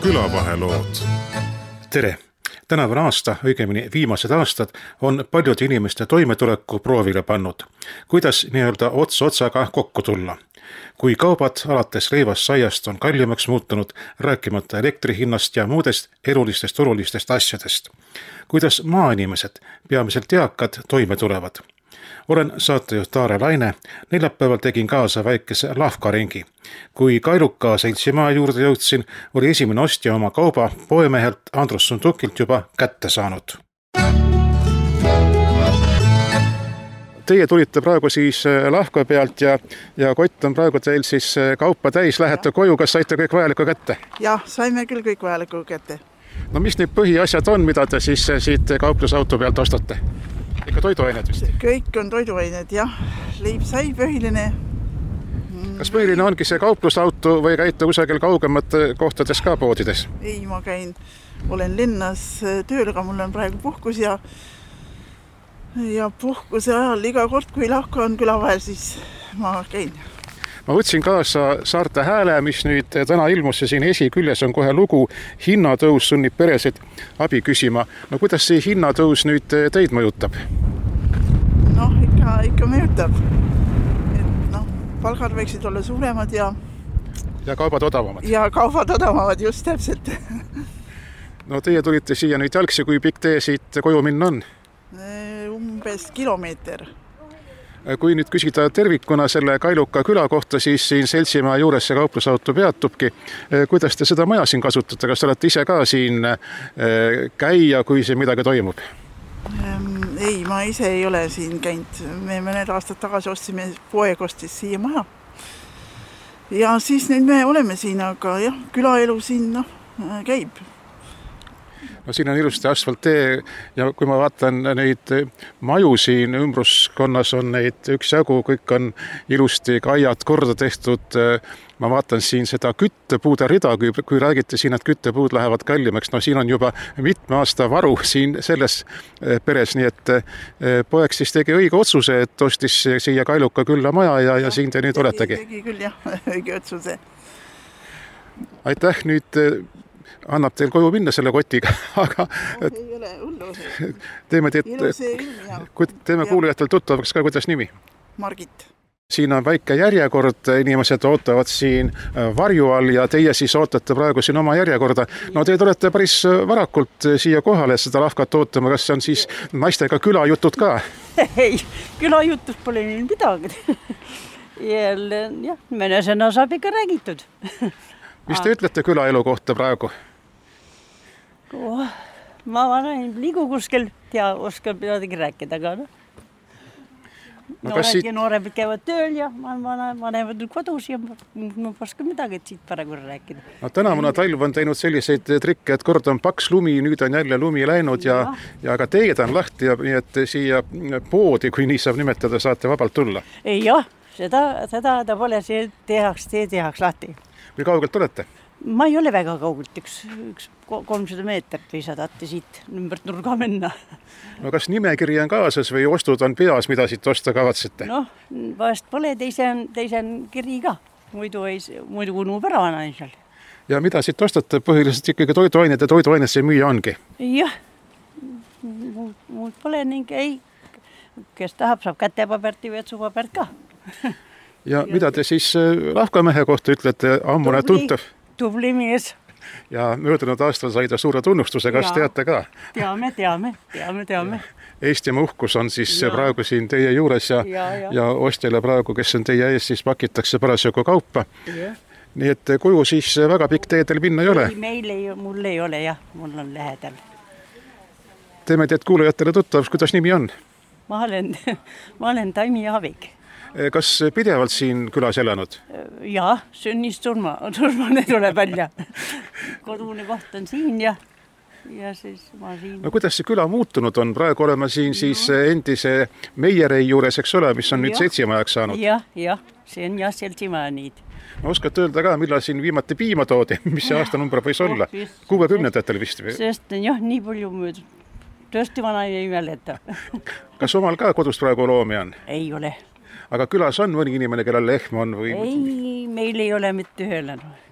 külavahelood. Tere! Tänavune aasta, õigemini viimased aastad, on paljude inimeste toimetuleku proovile pannud. Kuidas nii-öelda ots otsaga kokku tulla? Kui kaubad alates leivast saiast on kallimaks muutunud, rääkimata elektrihinnast ja muudest olulistest asjadest. Kuidas maainimesed, peamiselt eakad, toime tulevad? Olen saatejuht Taare Laine, neljapäeval tegin kaasa väikese lahkaringi. Kui Kailuka seltsimaa juurde jõudsin, oli esimene ostja oma kauba poemehelt Andrus Sundukilt juba kätte saanud. Teie tulite praegu siis lahka pealt ja kott on praegu teil siis kaupa täis, lähete koju, kas saite kõik vajalikku kätte? Jah, saime küll kõik vajalikku kätte. No mis need põhiasjad on, mida te siis siit kauplusauto pealt ostate? Ikka toiduained vist? Kõik on toiduained, jah. Leib sai põhiline. Kas põhiline ongi see kauplusauto või käite kusagil kaugemate kohtades ka poodides? Ei, ma olen linnas tööl, aga mul on praegu puhkus ja puhkuse ajal iga kord, kui lahka on küla vahel, siis ma käin. Ma võtsin kaasa Saarte Hääle, mis nüüd täna ilmus ja siin esiküljes on kohe lugu Hinnatõus sunnib peresid abi küsima. No kuidas see hinnatõus nüüd teid mõjutab? Noh, ikka mõjutab. Et palgad võiksid olla suuremad ja kaubad odavamad. Ja kaubad odavamad, just täpselt. No teie tulite siia nüüd jalgsi, kui pikk tee siit koju minna on? Umbes kilomeeter. Kui nüüd küsida tervikuna selle Kailuka küla kohta, siis siin seltsimaa juures see kauplusauto peatubki. Kuidas te seda maja siin kasutate? Kas te olete ise ka siin käia, kui siin midagi toimub? Ei, ma ise ei ole siin käinud. Me mõned aastad tagasi ostsime poeg ostis siia maja. Ja siis nüüd me oleme siin, aga jah, külaelu siin käib. No siin on ilusti asfalttee ja kui ma vaatan neid maju siin ümbruskonnas on neid üksjagu, kõik on ilusti kaiad korda tehtud. Ma vaatan siin seda küttepuude rida, kui räägite siin, et küttepuud lähevad kallimaks. No siin on juba mitme aasta varu siin selles peres, nii et poeg siis tegi õige otsuse, et ostis siia Kailuka külla maja ja siin te nüüd oletegi. Tegi küll jah, õige otsuse. Aitäh, nüüd annab teil koju minna selle kotiga, aga ei ole hullu. Teeme kuulujatel tuttavaks ka, kuidas nimi? Margit. Siin on väike järjekord, inimesed ootavad siin varju all ja teie siis ootate praegu siin oma järjekorda. No te olete päris varakult siia kohale seda lahkat ootama, kas see on siis naistega külajutud ka? Ei, külajutud pole nii midagi. Jah, mõnesena saab ikka räägitud. Mis te ütlete külaelu kohta praegu? Ma olen liigu kuskil ja oskan midagi rääkida ka. Nooremad käivad tööl ja vanemad kodus ja ma oskan midagi siit praegu rääkida. No tänavune talv on teinud selliseid trikke, et kord on paks lumi, nüüd on jälle lumi läinud ja ka teed on lahti ja nii, et siia poodi, kui nii saab nimetada, saate vabalt tulla. Ei jah, seda ta pole, see tehaks lahti. Kui kaugelt olete? Ma ei ole väga kaugelt, üks 300 meetrit või saadate siit ümbert nurga minna. No kas nimekiri on kaasas või ostud on peas, mida siit osta kavatsete? No, vahest pole, teisen kiri ka. Muidu unub ära vanaisal. Ja mida siit ostate? Põhiliselt ikkagi toiduaineid ja toiduaineid see müüa ongi? Jah, muud pole ning ei. Kes tahab, saab kätepapert ja vetsupapert ka. Ja mida te siis lahkamehe kohta ütlete, ammune tuntav? Tubli mees. Ja möödunud aastal sai ta suure tunnustuse, kas teate ka? Teame. Eestimaa uhkus on siis praegu siin teie juures ja ostjale praegu, kes on teie ees, siis pakitakse parasjagu kaupa. Nii et koju siis väga pikk teedel minna ei ole? Mul ei ole jah, mul on lähedal. Teeme teed kuulajatele tuttavaks, kuidas nimi on? Ma olen Taimi Aavik. Kas pidevalt siin külas elanud? Jaa, sünnist surmane tuleb välja. Kodune koht on siin ja siis ma siin. No kuidas see küla muutunud on? Praegu oleme siin siis endise Meierei juures, eks ole, mis on nüüd seltsimajaks saanud? Jah, see on seltsimaja nüüd. Oskate öelda ka, millal siin viimati piima toodi? Mis see aastanumber võis olla? 60-ndatel vist? Sest jah, nii palju mööda. Tõesti vana ei mäleta. Kas omal ka kodus praegu loomi on? Ei ole. Aga külas on mõni inimene, kellel lehm on? Või... Ei, meil ei ole mitte ühele.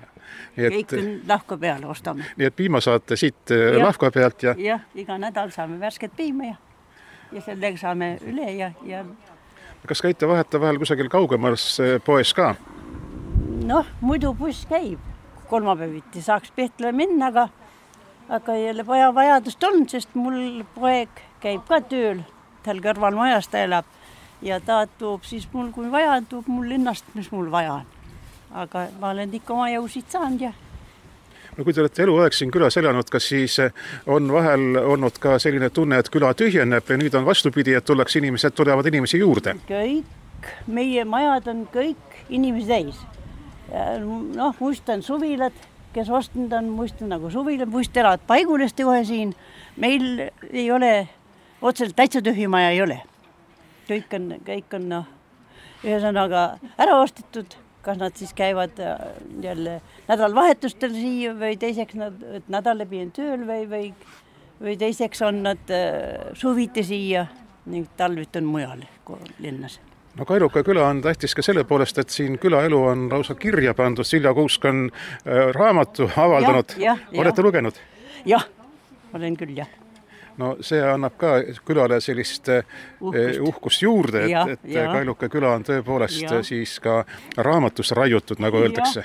kõik on lahka peale ostame. Nii et piima saate siit lahka pealt ja... Jah, iga nädal saame värsket piima ja sellega saame üle ja... Kas käite vaheta vahel kusagil kaugemas poes ka? Noh, muidu buss käib. Kolmapäeviti saaks Pehtele minna, aga jälle vajadust on, sest mul poeg käib ka tööl. Tal kõrval majas ta elab ja ta toob siis mul, kui vaja, toob mul linnast, mis mul vaja on. Aga ma olen ikka oma jõusid saanud ja... No kui te olete eluaeg siin külas elanud, kas siis on vahel olnud ka selline tunne, et küla tühjeneb ja nüüd on vastupidi, et tulevad inimesi juurde? Kõik, meie majad on kõik inimesi täis. Noh, muistan suvilad, kes ostnud on, muistan nagu suvilad, muist elavad paigulesti kohe siin. Meil ei ole, otseselt täitsa tühi maja ei ole. Kõik on noh, ühesõnaga ära ostetud. Kas nad siis käivad jälle nädalvahetustel siia või teiseks nädal läbi on tööl või teiseks on nad suviti siia ning talvit on mujal linnas. No Kailuka küla on tähtis ka selle poolest, et siin külaelu on lausa kirja pandud. Silja Kuusk on raamatu avaldanud. Olete lugenud? Jah, olen küll, jah. No see annab ka külale sellist uhkust juurde, et Kailuka küla on tõepoolest siis ka raamatus raiutud, nagu öeldakse.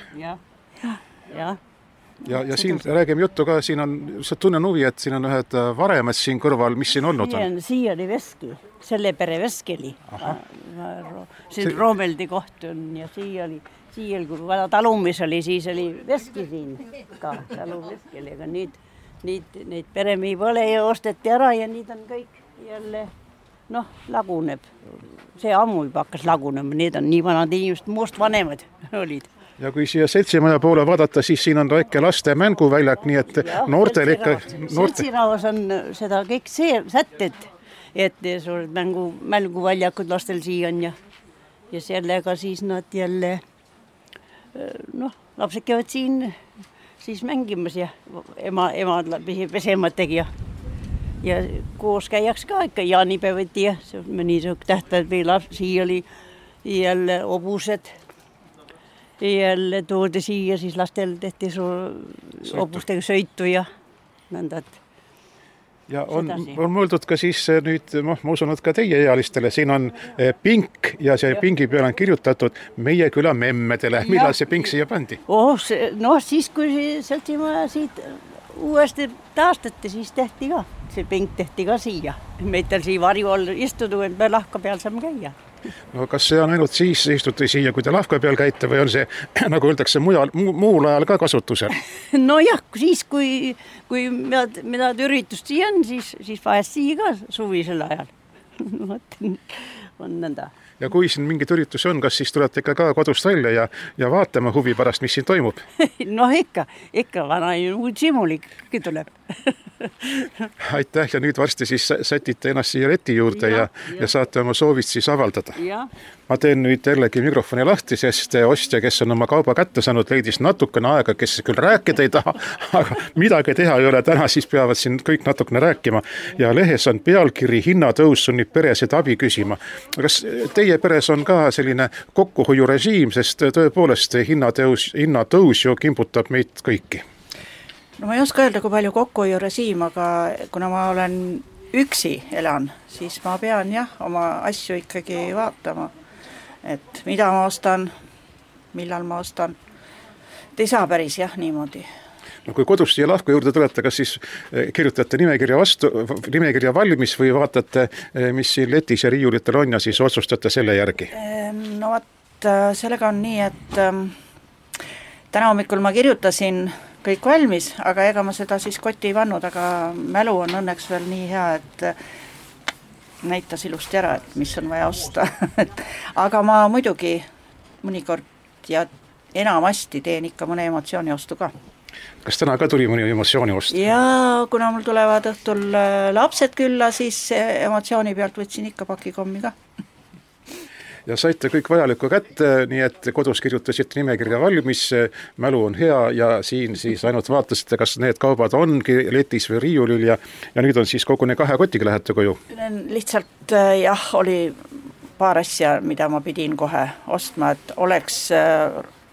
Ja siin räägime juttu ka, siin on, tunnen huvi, et siin on ühed varemed siin kõrval, mis siin olnud on? Siia oli veski, selle pere veskeli. Siin Roomeldi koht on ja siia oli, kui vana talumis oli, siis oli veski siin ka, taluveskeli, aga neid peremii pole ja osteti ära ja nüüd on kõik jälle, noh, laguneb. See ammu juba hakkas lagunema, need on nii vanad inimesed, muust vanemad olid. Ja kui siia Seltsimaja poole vaadata, siis siin on väike laste mänguväljak, nii et noortel ikka... Seltsiraos on seda kõik sätted, et suured mänguväljakud lastel siia on ja sellega siis nad jälle, noh, lapsed käivad siin siis mängimas ja emad pesemad tegi ja koos käiaks ka ikka jaanipäevati ja mõni tähtpäev veel siia oli jälle obused jälle toodi siia, siis lastel tehti obustega sõitu ja nõnda. Ja on mõeldud ka siis nüüd, ma usun, et ka teie ealistele, siin on pink ja see pingi peal on kirjutatud meie küla memmedele. Millal see pink siia pandi? Siis kui Seltsimaja siit uuesti taastati, siis tehti ka. See pink tehti ka siia. Meitel siia varju all istudu, et me lahka peal saame käia. No kas see on ainult siis istuti siia, kui te lahka peal käite või on see, nagu öeldakse, muul ajal ka kasutusel? No jah, siis kui midagi üritust siia on, siis vahest siia ka suvisel ajal. On nõnda. Ja kui siin mingid üritusi on, kas siis tulete ikka ka kodust välja ja vaatame huvi pärast, mis siin toimub? No ikka vana simulikki tuleb. Aitäh ja nüüd varsti siis sätite ennast siia leti juurde ja saate oma soovist siis avaldada. Ma teen nüüd jällegi mikrofoni lahti, sest ostja, kes on oma kauba kätte saanud, leidis natukene aega, kes küll rääkida ei taha, aga midagi teha ei ole. Täna siis peavad siin kõik natukene rääkima ja lehes on pealkiri hinnatõus sunnib peresid abi küsima. Kas teie peres on ka selline kokkuhoiurežiim, sest tõepoolest hinnatõus ju kimbutab meid kõiki? No ma ei oska öelda, kui palju kokkuhoiurežiim, aga kuna ma olen üksi elan, siis ma pean oma asju ikkagi vaatama, et mida ma ostan, millal ma ostan. Ei saa päris niimoodi. No kui kodust siia lahku juurde tulete, kas siis kirjutate nimekirja valmis või vaatate, mis siin letis ja riiulitel on ja siis otsustate selle järgi? No vaat, sellega on nii, et täna hommikul ma kirjutasin kõik valmis, aga ega ma seda siis kotti ei pannud, aga mälu on õnneks veel nii hea, et näitas ilusti ära, et mis on vaja osta. Aga ma muidugi mõnikord ja enamasti teen ikka mõne emotsiooni ostu ka. Kas täna ka tuli mõni emotsiooni ostu? Ja kuna mul tulevad õhtul lapsed külla, siis emotsiooni pealt võtsin ikka pakikommi ka. Ja saite kõik vajalikku kätte, nii et kodus kirjutasite nimekirja valmis, mälu on hea ja siin siis ainult vaatasite, kas need kaubad ongi letis või riiulil ja nüüd on siis koguni 2 kotiga lähete koju? Lihtsalt oli paar asja, mida ma pidin kohe ostma, et oleks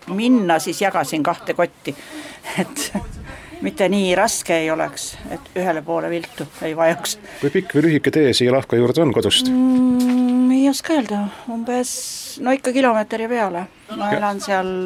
minna, siis jagasin 2 kotti, et mitte nii raske ei oleks, et ühele poole viltu ei vajuks. Kui pikk või lühike tee siia Lahka juurde on kodust? Ei oska öelda, umbes ikka kilomeetri peale. Ma elan seal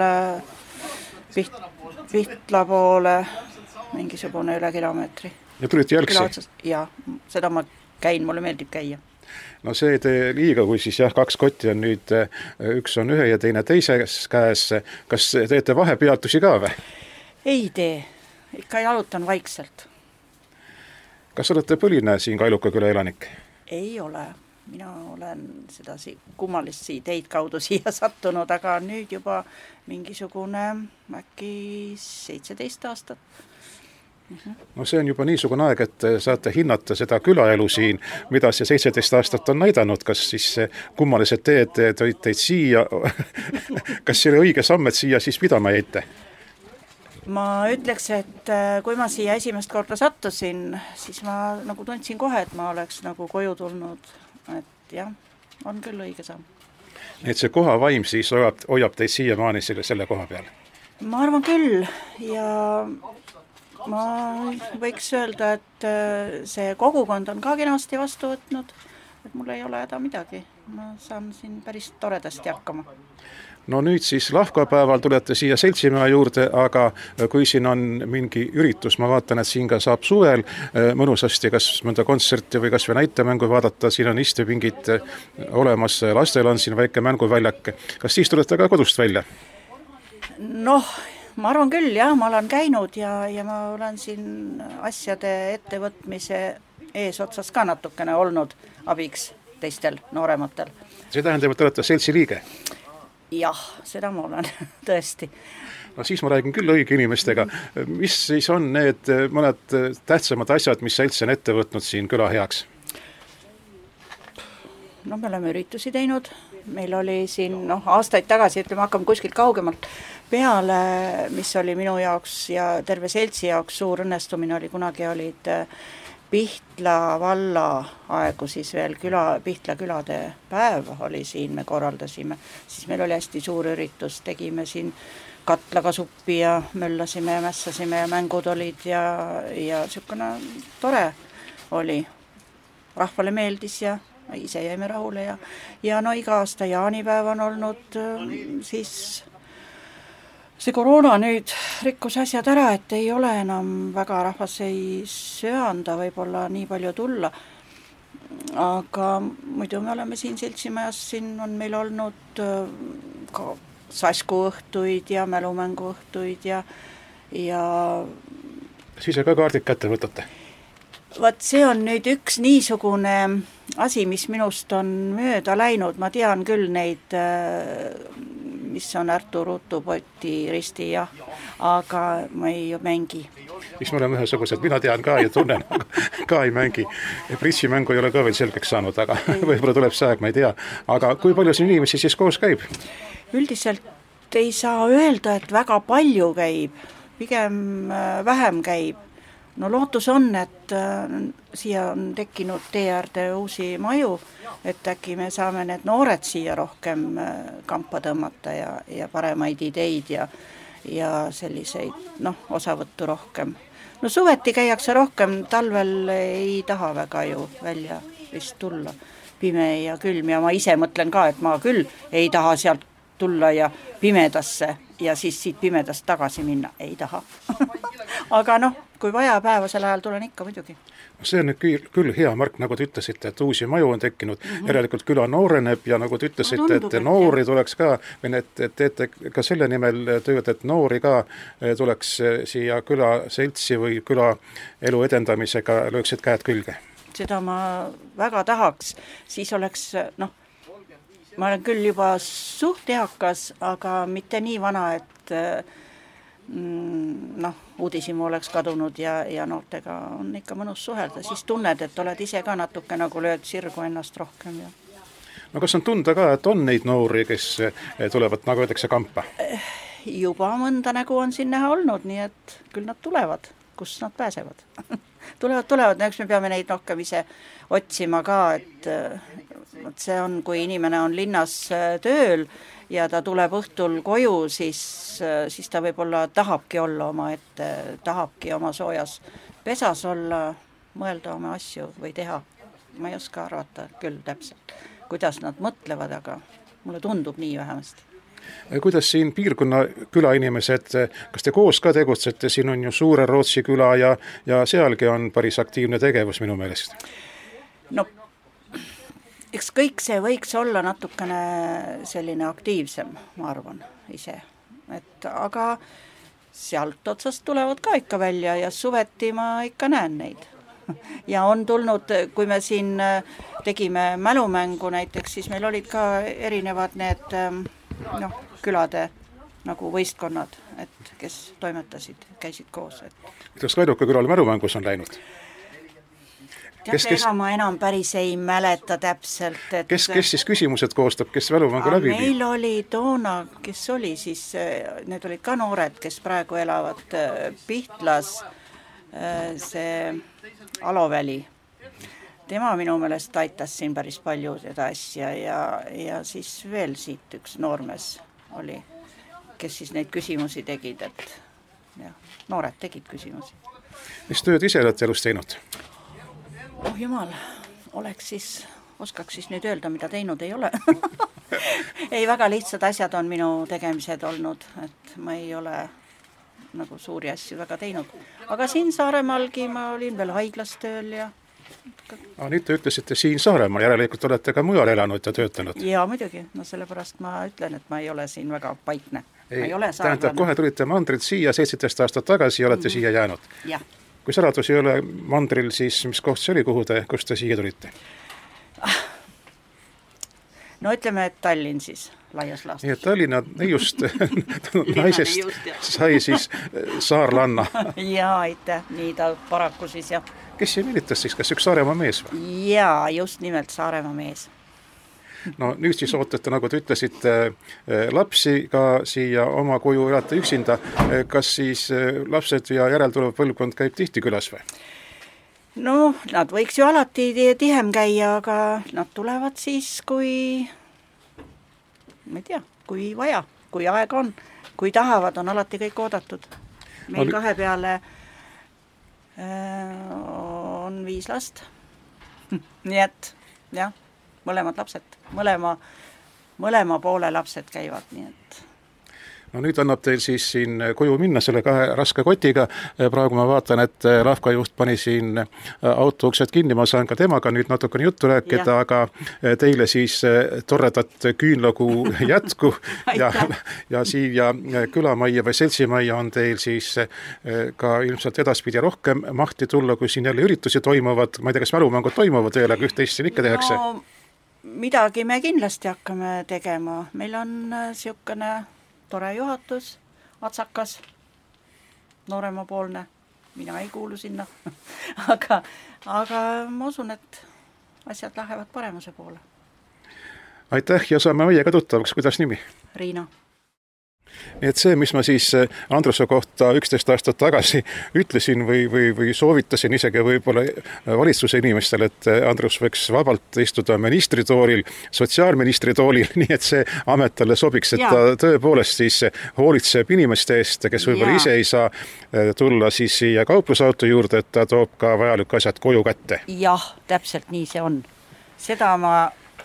Pihtla poole mingisugune üle kilomeetri. Ja tulite jalgsi? Jaa, seda ma käin, mulle meeldib käia. No see ei tee liiga, kui siis 2 kotti on nüüd, üks on ühe ja teine teises käes. Kas teete vahepeatusi ka või? Ei tee, ikka jalutan vaikselt. Kas olete põline siin Kailuka küla elanik? Ei ole, mina olen seda kummalist teid kaudu siia sattunud, aga nüüd juba mingisugune äkki 17 aastat. No see on juba niisugune aeg, et saate hinnata seda külaelu siin, mida see 17 aastat on näidanud, kas siis kummalised teed tõid teid siia, kas see oli õige samm, et siia siis pidama jäite? Ma ütleks, et kui ma siia esimest korda sattusin, siis ma nagu tundsin kohe, et ma oleks nagu koju tulnud, et jah, on küll õige samm. Et see koha vaim siis hoiab teid siiamaani selle koha peal? Ma arvan küll ja ma võiks öelda, et see kogukond on ka kenasti vastu võtnud, et mul ei ole häda midagi. Ma saan siin päris toredasti hakkama. No nüüd siis lahkapäeval tulete siia seltsimaja juurde, aga kui siin on mingi üritus, ma vaatan, et siin ka saab suvel mõnusasti kas mõnda kontserti või kas või näitemängu vaadata, siin on istepingid olemas, lastel on siin väike mänguväljak. Kas siis tulete ka kodust välja? Noh, ma arvan küll, jah, ma olen käinud ja ma olen siin asjade ettevõtmise eesotsas ka natukene olnud abiks teistel noorematel. See tähendab, et olete seltsi liige? Jah, seda ma olen, tõesti. No siis ma räägin küll õige inimestega. Mis siis on need mõned tähtsamad asjad, mis selts on ette võtnud siin küla heaks? No me oleme üritusi teinud. Meil oli siin aastaid tagasi, ütleme, hakkame kuskilt kaugemalt peale, mis oli minu jaoks ja terve seltsi jaoks suur õnnestumine oli, kunagi olid Pihtla valla aegu siis veel Pihtla külade päev oli siin, me korraldasime, siis meil oli hästi suur üritus, tegime siin katlaga suppi ja möllasime ja mässasime ja mängud olid ja niisugune tore oli, rahvale meeldis ja ise jäime rahule ja no iga aasta jaanipäev on olnud, siis see koroona nüüd rikkus asjad ära, et ei ole enam väga, rahvas ei söanda võib-olla nii palju tulla, aga muidu me oleme siin seltsimajas, siin on meil olnud ka saskuõhtuid ja mälumänguõhtuid ja siis ka kaardid kätte võtate? Vaat see on nüüd üks niisugune asi, mis minust on mööda läinud, ma tean küll neid, mis on Artur Rutu, Poti, Risti, jah, aga ma ei mängi. Siis me oleme ühesugused, mina tean ka ja tunnen, ka ei mängi. Pritsimängu ei ole ka veel selgeks saanud, aga võib-olla tuleb see aeg, ma ei tea. Aga kui palju siin inimesi siis koos käib? Üldiselt ei saa öelda, et väga palju käib, pigem vähem käib. No lootus on, et siia on tekkinud tee äärde uusi maju, et äkki me saame need noored siia rohkem kampa tõmmata ja paremaid ideid ja selliseid osavõttu rohkem. No suveti käiakse rohkem, talvel ei taha väga ju välja vist tulla, pime ja külm ja ma ise mõtlen ka, et ma küll ei taha sealt tulla ja pimedasse ja siis siit pimedast tagasi minna, ei taha. Aga kui vaja päevasel ajal tulen ikka muidugi. See on küll hea märk, nagu te ütlesite, et uusi maju on tekkinud, järelikult küla nooreneb ja nagu te ütlesite, et noori tuleks ka, et teete ka selle nimel tööd, et noori ka tuleks siia küla seltsi või küla elu edendamisega lööksid käed külge. Seda ma väga tahaks, siis oleks, ma olen küll juba suht eakas, aga mitte nii vana, et uudishimu oleks kadunud ja noortega on ikka mõnus suhelda, siis tunned, et oled ise ka natuke nagu lööd sirgu ennast rohkem. No kas on tunda ka, et on neid noori, kes tulevad, nagu öeldakse, kampa? Juba mõnda nägu on siin näha olnud, nii et küll nad tulevad, kus nad pääsevad. tulevad, eks me peame neid rohkem ise otsima ka, et see on, kui inimene on linnas tööl ja ta tuleb õhtul koju, siis ta võib-olla tahabki olla oma ette, tahabki oma soojas pesas olla, mõelda oma asju või teha. Ma ei oska arvata küll täpselt, kuidas nad mõtlevad, aga mulle tundub nii vähemasti. Kuidas siin piirkonna külainimesed, kas te koos ka tegutsete, siin on ju Suure Rootsi küla ja sealgi on päris aktiivne tegevus minu meelest? No, eks kõik see võiks olla natukene selline aktiivsem, ma arvan ise. Aga sealt otsast tulevad ka ikka välja ja suveti ma ikka näen neid. Ja on tulnud, kui me siin tegime mälumängu näiteks, siis meil olid ka erinevad need külade nagu võistkonnad, et kes toimetasid, käisid koos. Kas Kaiduka külal mälumängus on läinud? Ega ma enam päris ei mäleta täpselt. Kes siis küsimused koostab, kes mälumängu läbi? Meil oli toona, kes oli siis, need olid ka noored, kes praegu elavad Pihtlas, see Aloväli. Tema minu meelest aitas siin päris palju seda asja ja siis veel siit üks noormees oli, kes siis neid küsimusi tegid, noored tegid küsimusi. Mis tööd ise olete elus teinud? Oh jumal, oskaks siis nüüd öelda, mida teinud ei ole. Ei, väga lihtsad asjad on minu tegemised olnud, et ma ei ole nagu suuri asju väga teinud. Aga siin Saaremaalgi ma olin veel haiglas tööl ja... Nüüd te ütlesite siin Saaremaal, järelikult olete ka mujal elanud ja töötanud. Jaa, muidugi, sellepärast ma ütlen, et ma ei ole siin väga paikne. Tähendab, kohe tulite mandrilt siia 17 aastat tagasi ja olete siia jäänud. Ja. Kui saladus ei ole mandril, siis mis koht see oli, kus te siia tulite? No ütleme, et Tallinn siis laias laastus. Nii, et Tallinna just naisest sai siis saarlanna. Jaa, aitäh, nii ta paraku siis jah. Kes see meelitas siis, kas üks Saaremaa mees või? Jaa, just nimelt Saaremaa mees. No nüüd siis ootate, nagu te ütlesite, lapsi ka siia oma koju elate üksinda. Kas siis lapsed ja järeltulev põlvkond käib tihti külas või? No, nad võiks ju alati tihem käia, aga nad tulevad siis, kui, ma ei tea, kui vaja, kui aeg on, kui tahavad, on alati kõik oodatud. Meil kahe peale on 5 last. Nii et, jah, mõlemad lapsed, mõlema poole lapsed käivad, nii et... No nüüd annab teil siis siin koju minna selle 2 raske kotiga. Praegu ma vaatan, et Lavka juht pani siin auto uksed kinni. Ma saan ka temaga nüüd natukene juttu rääkida, aga teile siis torredat küünlakuu jätku ja siia külamajja või seltsimajja on teil siis ka ilmselt edaspidi rohkem mahti tulla, kui siin jälle üritusi toimuvad. Ma ei tea, kas mälumängud toimuvad veel, aga üht-teist siin ikka tehakse? No, midagi me kindlasti hakkame tegema. Meil on siukene tore juhatus, atsakas, nooremapoolne, mina ei kuulu sinna, aga ma usun, et asjad lähevad paremuse poole. Aitäh ja saame meiega tuttavaks, kuidas nimi? Riina. Nii et see, mis ma siis Andruse kohta 11 aastat tagasi ütlesin või soovitasin isegi võib-olla valitsuse inimestele, et Andrus võiks vabalt istuda ministritoolil, sotsiaalministri toolil, nii et see amet talle sobiks, et ta tõepoolest siis hoolitseb inimeste eest, kes võib-olla ise ei saa tulla siis siia kauplusauto juurde, et ta toob ka vajalik asjad koju kätte. Jah, täpselt nii see on. Seda ma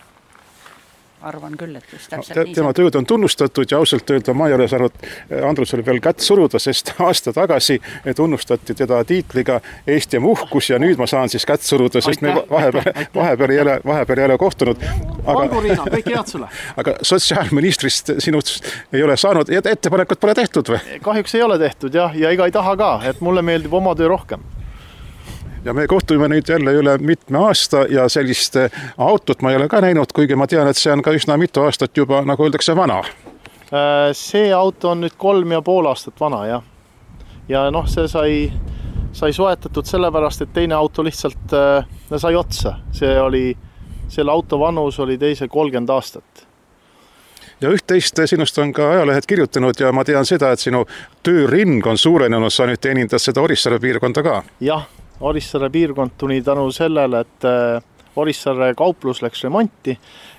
arvan küll, et just täpselt nii. Tema tööd on tunnustatud ja ausalt öelda ma ei ole saanud Andrusele veel kätt suruda, sest aasta tagasi tunnustati teda tiitliga Eesti uhkus ja nüüd ma saan siis kätt suruda, sest me vahepeal ei ole kohtunud. Olgu Riina, kõik head sulle. Aga sotsiaalministrist sinust ei ole saanud, ettepanekut pole tehtud või? Kahjuks ei ole tehtud ja ega ei taha ka, et mulle meeldib oma töö rohkem. Ja me kohtuime nüüd jälle üle mitme aasta ja sellist autot ma ei ole ka näinud, kuigi ma tean, et see on ka üsna mitu aastat juba, nagu öeldakse, vana. See auto on nüüd 3,5 aastat vana, jah. Ja see sai soetatud sellepärast, et teine auto lihtsalt sai otsa. Selle auto vanus oli teise 30 aastat. Ja üht-teist sinust on ka ajalehed kirjutanud ja ma tean seda, et sinu tööring on suurenenud, sa nüüd teenindad seda Orissaare piirkonda ka. Jah. Orissaare piirkond tuli tänu sellele, et Orissaare kauplus läks remonti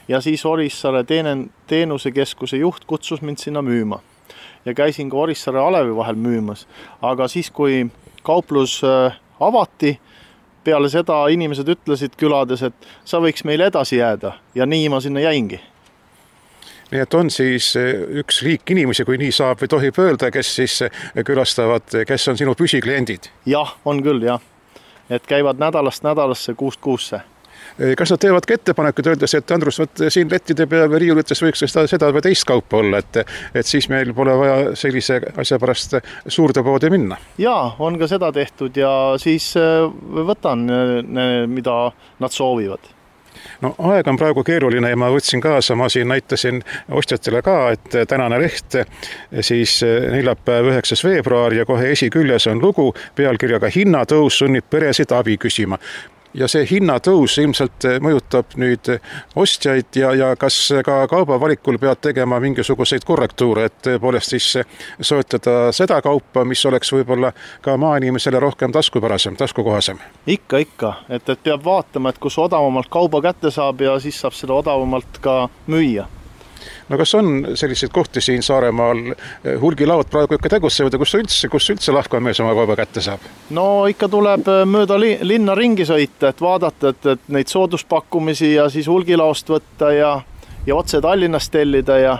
ja siis Orissaare teenusekeskuse juht kutsus mind sinna müüma. Ja käisin ka Orissaare Alevi vahel müümas, aga siis, kui kauplus avati, peale seda inimesed ütlesid külades, et sa võiks meil edasi jääda ja nii ma sinna jäingi. Nii et on siis üks liik inimesi, kui nii saab või tohib öelda, kes siis külastavad, kes on sinu püsikliendid? Jah, on küll, jah. Et käivad nädalast nädalasse, kuust kuusse. Kas nad teevadki ettepanekud öeldes, et Andrus, võt siin lettide peal või riiulites võiks seda või teist kaupa olla, et siis meil pole vaja sellise asja pärast suurde poodi minna? Jaa, on ka seda tehtud ja siis võtan, mida nad soovivad. No aeg on praegu keeruline ja ma võtsin kaasa, ma siin näitasin ostjatele ka, et tänane leht siis neljapäev 9. veebruar ja kohe esiküljes on lugu pealkirjaga Hinnatõus sunnib peresid abi küsima. Ja see hinnatõus ilmselt mõjutab nüüd ostjaid ja kas ka kaubavalikul pead tegema mingisuguseid korrektuure, et tõepoolest siis soetada seda kaupa, mis oleks võib-olla ka maainimesele rohkem taskukohasem? Ikka, et peab vaatama, et kus odavamalt kauba kätte saab ja siis saab seda odavamalt ka müüa. No kas on selliseid kohti siin Saaremaal, hulgilaod praegu ikka tegutsevad ja kus üldse lahkamees oma kauba kätte saab? No ikka tuleb mööda linna ringi sõita, et vaadata, et neid sooduspakkumisi ja siis hulgilaost võtta ja otse Tallinnast tellida ja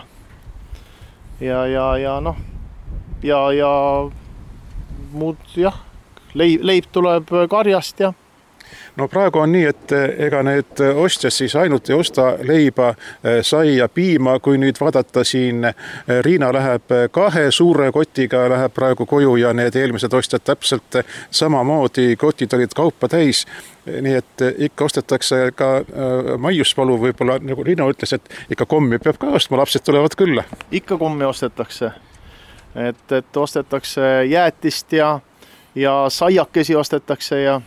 muud jah, leib tuleb karjast ja No praegu on nii, et ega need ostjad siis ainult ei osta leiba, saia, piima, kui nüüd vaadata siin, Riina läheb 2 suure kotiga, läheb praegu koju ja need eelmised ostjad täpselt samamoodi, kotid olid kaupa täis. Nii et ikka ostetakse ka maiuspalu võib-olla, nagu Riina ütles, et ikka kommi peab ka ostma, lapsed tulevad külla. Ikka kommi ostetakse, et ostetakse jäätist ja saiakesi ostetakse ja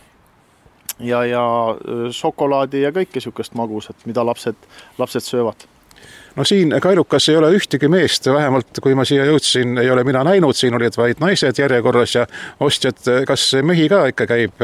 šokolaadi ja kõike sükest magusat, mida lapsed söövad. No siin Kailukas ei ole ühtegi meest, vähemalt kui ma siia jõudsin, ei ole mina näinud, siin olid vaid naised järjekorras ja ostjad, kas mehi ka ikka käib?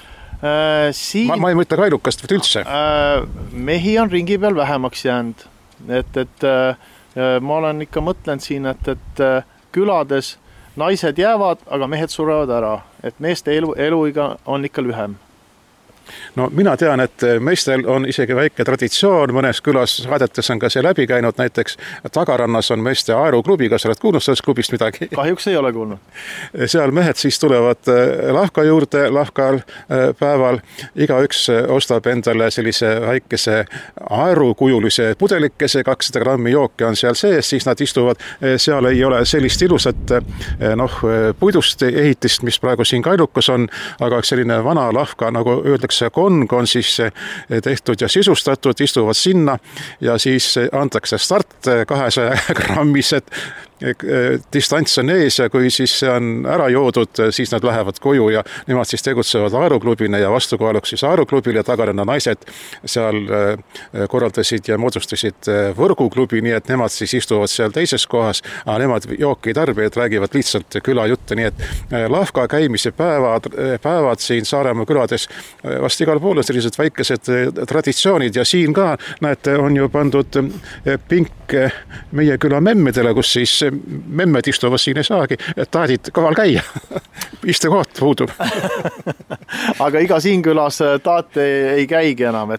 Ma ei mõtle Kailukast või üldse. Mehi on ringi peal vähemaks jäänud, et ma olen ikka mõtlenud siin, et külades naised jäävad, aga mehed surevad ära, et meeste eluiga on ikka lühem. No mina tean, et meestel on isegi väike traditsioon, mõnes külas saadetes on ka see läbi käinud, näiteks Tagarannas on meeste aeruklubi, kas oled kuulnud sellest klubist midagi? Kahjuks ei ole kuulnud. Seal mehed siis tulevad lahka juurde, lahkal päeval, igaüks ostab endale sellise väikese aerukujulise pudelikese, 200 grammi jooke on seal sees, siis nad istuvad, seal ei ole sellist ilusat puidust ehitist, mis praegu siin Kailukas on, aga selline vana lahka, nagu öeldakse, kong on siis tehtud ja sisustatud, istuvad sinna ja siis antakse start 200 grammised distants on ees ja kui siis see on ära joodud, siis nad lähevad koju ja nemad siis tegutsevad aeruklubina ja vastukohaluks siis aeruklubil ja Tagaranna naised seal korraldasid ja moodustasid võrguklubi, nii et nemad siis istuvad seal teises kohas, aga nemad jooki tarbijad räägivad lihtsalt külajutte, nii et lahka käimise päevad siin Saaremaa külades vast igal pool on sellised väikesed traditsioonid ja siin ka, näete, on ju pandud pink meie küla memmedele, kus siis memmed istuvad siin ei saagi, et taadid kohal käia. Istekoht puudub. Aga iga siin külas taat ei käigi enam,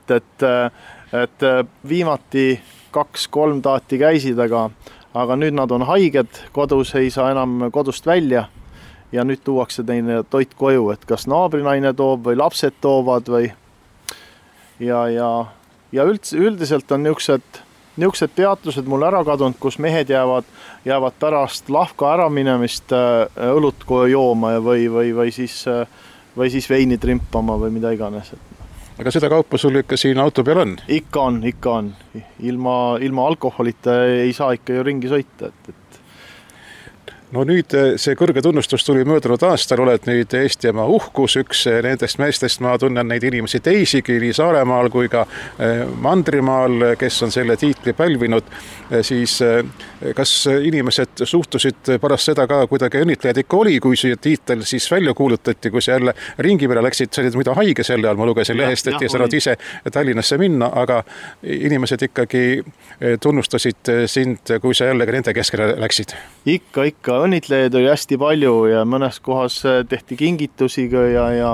et viimati 2-3 taati käisid, aga nüüd nad on haiged, kodus ei saa enam kodust välja ja nüüd tuuakse teine toit koju, et kas naabrinaine toob või lapsed toovad või ja üldiselt on niisugused peatused mul ära kadunud, kus mehed jäävad pärast lahka ära minemist õlut jooma või siis veini trimpama või mida iganes. Aga seda kaupa sul ikka siin auto peal on? Ikka on. Ilma alkoholita ei saa ikka ju ringi sõita. No nüüd see kõrge tunnustus tuli möödunud aastal, oled nüüd Eestimaa uhkus, üks nendest meestest, ma tunnen neid inimesi teisigi nii Saaremaal kui ka Mandrimaal, kes on selle tiitli pälvinud, siis kas inimesed suhtusid pärast seda ka kuidagi õnnitlejad ikka oli, kui see tiitel siis välja kuulutati, kui see jälle ringi peale läksid, sa olid mida haige selle all, ma lugesin lehest, et ei saanud ise Tallinnasse minna, aga inimesed ikkagi tunnustasid sind, kui sa jälle ka nende keskele läksid? Ikka. Õnnitlejaid oli hästi palju ja mõnes kohas tehti kingitusi ja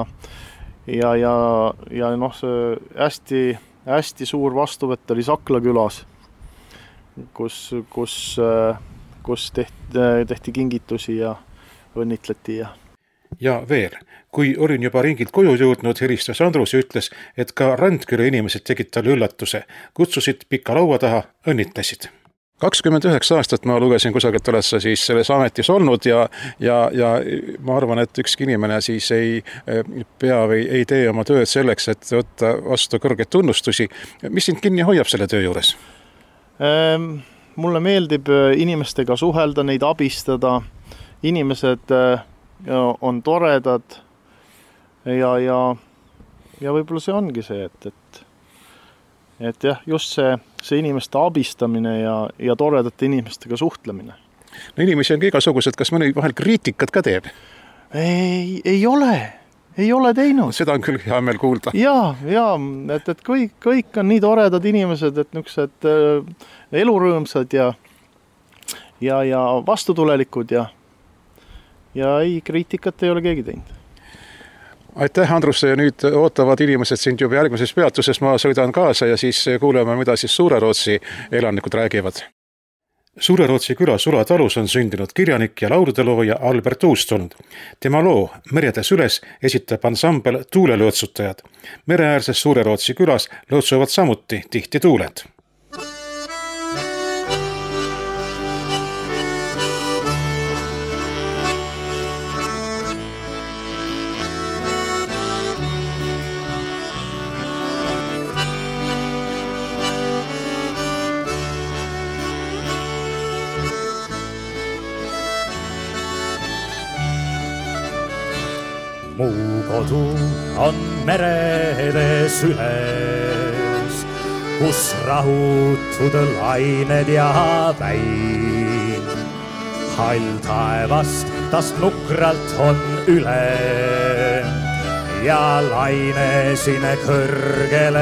noh, see hästi suur vastuvõtt oli Sakla külas, kus tehti kingitusi ja õnnitleti. Ja veel, kui olin juba ringilt koju jõudnud, helistas Andrus ja ütles, et ka Randküla inimesed tegid talle üllatuse, kutsusid pika laua taha, õnnitlesid. 29 aastat ma lugesin kusagilt, oled sa siis selles ametis olnud ja ma arvan, et ükski inimene siis ei pea või ei tee oma tööd selleks, et võtta vastu kõrgeid tunnustusi. Mis sind kinni hoiab selle töö juures? Mulle meeldib inimestega suhelda, neid abistada. Inimesed on toredad ja võib-olla see ongi see, et jah, just see inimeste abistamine ja toredate inimestega suhtlemine. No inimesi on igasugused, kas mõni vahel kriitikat ka teeb? Ei ole teinud. Seda on küll hea meel kuulda. Ja, et kõik on nii toredad inimesed, et niisugused elurõõmsad ja vastutulelikud ja ei, kriitikat ei ole keegi teinud. Aitäh, Andrus, ja nüüd ootavad inimesed sind juba järgmises peatuses, ma sõidan kaasa ja siis kuuleme, mida siis Suure-Rootsi elanikud räägivad. Suure-Rootsi küla Sulatalus on sündinud kirjanik ja lauludelooja Albert Uustund. Tema loo Meredes üles esitab ansambel Tuulelõõtsutajad. Mereäärses Suure-Rootsi külas lõõtsuvad samuti tihti tuuled. Mu kodu on meredes üles, kus rahutud lained ja väin. Hall taevast tast nukralt on üle ja laine sinne kõrgele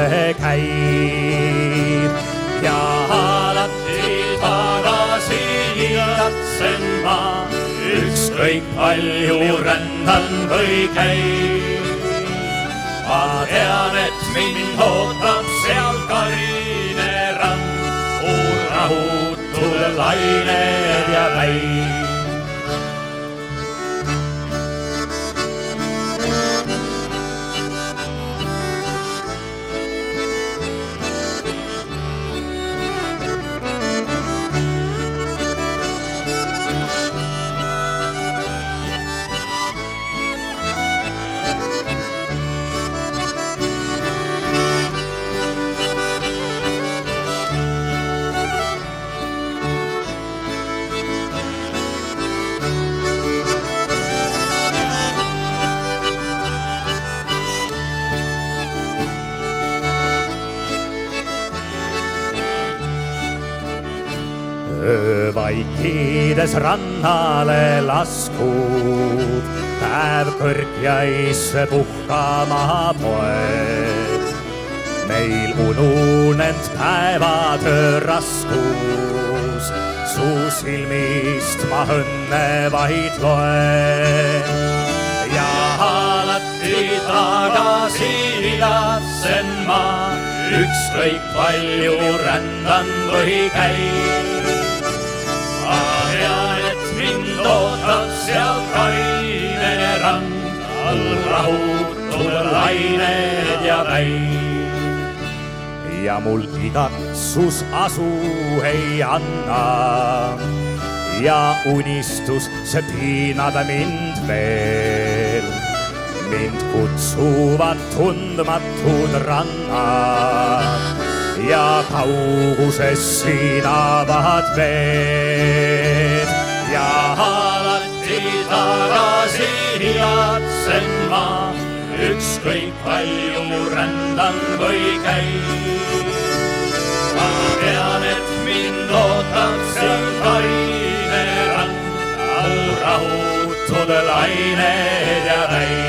käib. Ja alati tagasi jatsen ma, ükskõik palju rändan või käib. Ma tean, et mind ootab seal kaine rand, rahutud lained ja väin. Vaikides rannale laskud, päev kõrgjaisse puhkama poeb. Meil ununend päevatöö raskus, su silmist ma õnne vaid loen. Ja alati tagasi jatsen ma, ükskõik palju rändan või käin. Ma tean, et mind ootab seal kaine rand, all rahutud lained ja väin. Ja mul igatsus asu ei anna ja unistus see piinada mind veel. Mind kutsuvad tundmatud rannad ja kauguses sinavad veed ja tagasi hiatsen ma, ükskõik palju rändan või käin. Ma tean, et mind ootab seal kaine rand, all rahutud lained ja täis.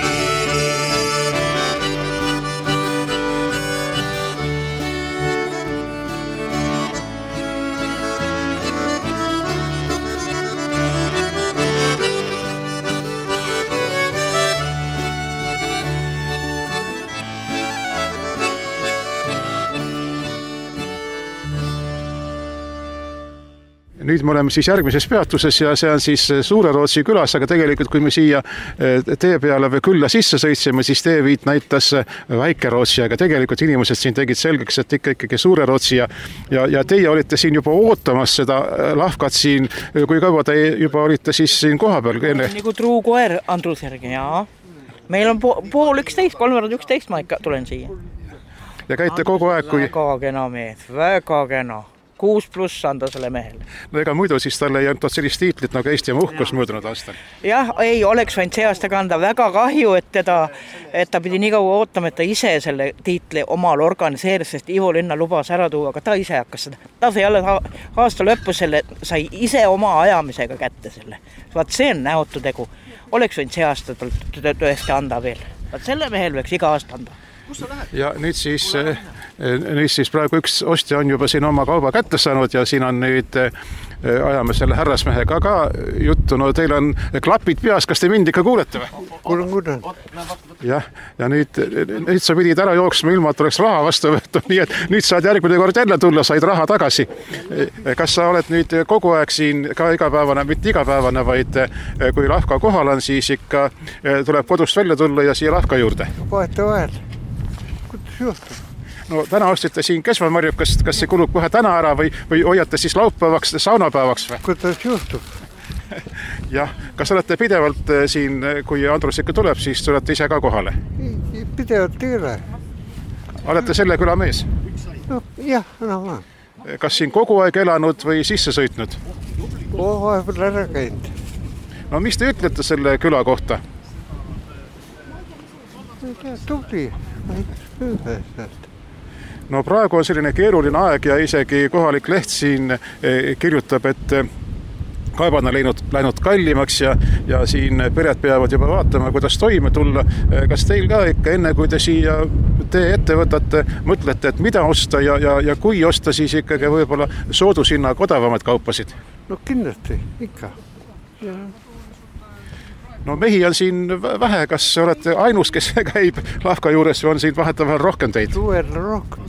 Nüüd me oleme siis järgmises peatuses ja see on siis Suure-Rootsi külas, aga tegelikult kui me siia tee peale või külla sisse sõitsime, siis teeviit näitas Väike-Rootsi, aga tegelikult inimesed siin tegid selgeks, et ikkagi Suure-Rootsi ja teie olite siin juba ootamas seda lahkat siin. Kui kaua te juba olite siis siin koha peal? Nagu truu koer Andrus järgi, jaa. Meil on 10:30, 11 ma ikka tulen siia. Ja käite kogu aeg, kui... Väga kena mees, väga kena. 6+ anda selle mehele. No ega muidu siis talle ei antud sellist tiitlit nagu Eesti uhkus möödunud aastal. Jah, ei oleks võinud see aasta kanda. Väga kahju, et ta pidi nii kaua ootama, et ta ise selle tiitli omal organiseeris, sest Ivo Linna lubas ära tuua, aga ta ise hakkas seda. Ta sai jälle aasta lõpus selle, sai ise oma ajamisega kätte selle. Vaat see on näotu tegu. Oleks võinud see aasta tõesti anda veel. Vaat selle mehel võiks iga aasta anda. Ja nüüd siis praegu üks ostja on juba siin oma kauba kätte saanud ja siin on nüüd ajame selle härrasmehega ka juttu. No teil on klapid peas, kas te mind ikka kuulete või? Kuulen. Ja nüüd sa pidid ära jooksma ilma, et oleks raha vastu võetud, nii et nüüd saad järgmine kord jälle tulla, said raha tagasi. Kas sa oled nüüd kogu aeg siin ka igapäevane, mitte igapäevane, vaid kui lahka kohal on, siis ikka tuleb kodust välja tulla ja siia lahka juurde? Vaata vahel. Kuidas juhtub? No täna ostite siin kesvamarjub, kas see kulub kohe täna ära või hoiate siis laupäevaks, saunapäevaks või? Kuidas juhtub? Jah, kas olete pidevalt siin, kui Andrus ikka tuleb, siis tulete ise ka kohale? Pidevalt ei ole. Olete selle küla mees? No, jah, enam. Kas siin kogu aeg elanud või sisse sõitnud? Vahepeal ära käinud. No mis te ütlete selle küla kohta? Tubli. No praegu on selline keeruline aeg ja isegi kohalik leht siin kirjutab, et kaevad on läinud kallimaks ja siin pered peavad juba vaatama, kuidas toime tulla. Kas teil ka ikka enne, kui te siia tee ette võtate, mõtlete, et mida osta ja kui osta, siis ikkagi võib-olla soodushinnaga odavamad kaupasid? No kindlasti, ikka. Ja. No mehi on siin vähe, kas olete ainus, kes käib lahka juures või on siin vahetavahel rohkem teid? Suvel rohkem.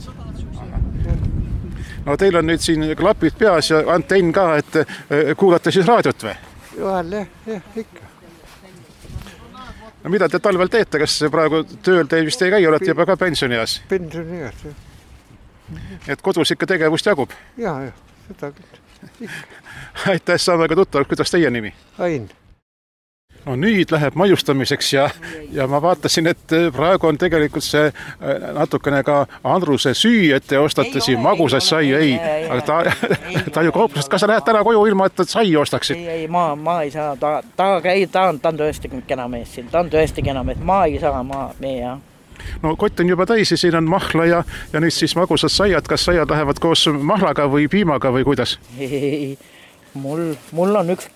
No teil on nüüd siin klapid peas ja antenn ka, et kuulate siis raadiot või? Vahel jah, ikka. No mida te talvel teete, kas praegu tööl te vist ei käi, olete juba ka pensionieas? Pensionieas, jah. Et kodus ikka tegevust jagub? Jah, seda küll. Aitäh, saame ka tuttavalt, kuidas teie nimi? Ain. No nüüd läheb maiustamiseks ja ma vaatasin, et praegu on tegelikult see natukene ka Andruse süü, et te ostate siin magusas sai, aga ta ju kauplusest, kas sa lähed täna koju ilma, et sai ostaksid? Ei, ma ei saa, ta on tõesti kena mees siin, ta on tõesti kena mees, ma ei saa, meie. No kott on juba täis ja siin on mahla ja nüüd siis magusad saiad, kas saiad lähevad koos mahlaga või piimaga või kuidas? Ei, mul on üks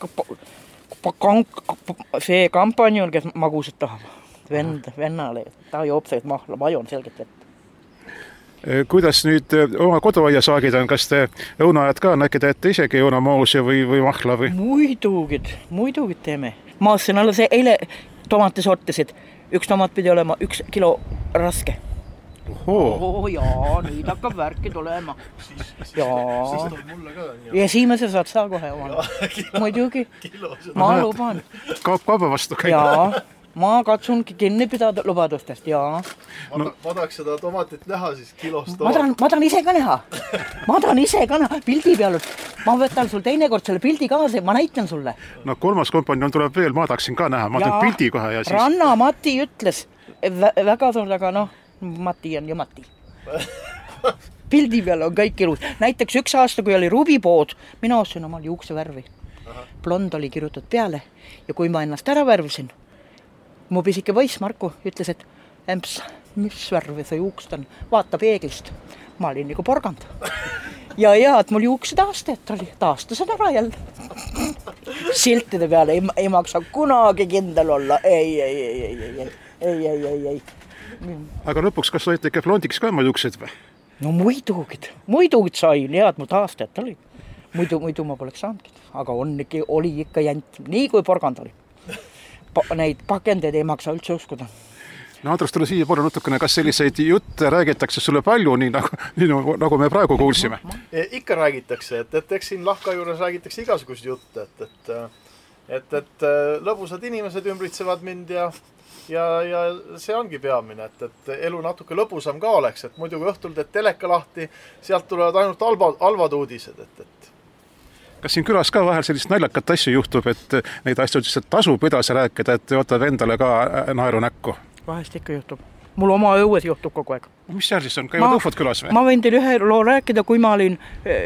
see kampanjon, kes magusat tahab. Vennale, ta joob see mahla, ma joon selgelt vett. Kuidas nüüd oma koduaiasaagid on, kas te õunaajad ka näkki teete isegi õunamoosi või mahla või? Muidugi teeme. Maassin alla see eile tomate sortisid. Üks tomat pidi olema 1 kilo raske. Jaa, nüüd hakkab värki tulema. Jaa. Ja esimese saad saa kohe omale. Muidugi. Ma luban. Kaupa vastu käib. Jaa. Ma katsungi kinni pidada lubadustest, jaa. Ma tahaks seda tomatit näha siis kilost. Ma tahan ise ka näha. Pildi peal. Ma võtan sul teinekord selle pildi kaasa ja ma näitan sulle. No 3. kompanjon tuleb veel, ma tahaksin ka näha. Ma teen pildi kohe ja siis... Ranna Mati ütles, väga suur, aga Mati on ju Mati. Pildi peal on kõik ilus. Näiteks üks aasta, kui oli rubipood, mina ostsin omal juuksevärvi. blond oli kirjutatud peale ja kui ma ennast ära värvisin, mu pisike poiss Marku ütles, et emps, mis värvi see juukst on, vaata peeglist. Ma olin nagu porgand. Ja et mul juuksed aastat oli, taastasin ära jälle. Siltide peale ei maksa kunagi kindel olla. Ei. Aga lõpuks, kas olite ikka blondiks ka oma juuksed või? No muidugi sain, et mul aastat oli. Muidu ma poleks saanudki, aga oli ikka jänt, nii kui porgand oli. Neid pakendeid ei maksa üldse uskuda. No Andrus, tule siia poole natukene, kas selliseid jutte räägitakse sulle palju, nii nagu me praegu kuulsime? Ikka räägitakse, et eks siin Lahka juures räägitakse igasugust jutte, et lõbusad inimesed ümbritsevad mind ja see ongi peamine, et elu natuke lõbusam ka oleks, et muidu kui õhtul teed teleka lahti, sealt tulevad ainult halvad uudised, Kas siin külas ka vahel sellist naljakat asju juhtub, et neid asju lihtsalt tasub edasi rääkida, et võtab endale ka naeru näkku? Vahest ikka juhtub. Mul oma õues juhtub kogu aeg. Mis seal siis on? Käivad õhvud külas või? Ma võin teile ühe loo rääkida, kui ma olin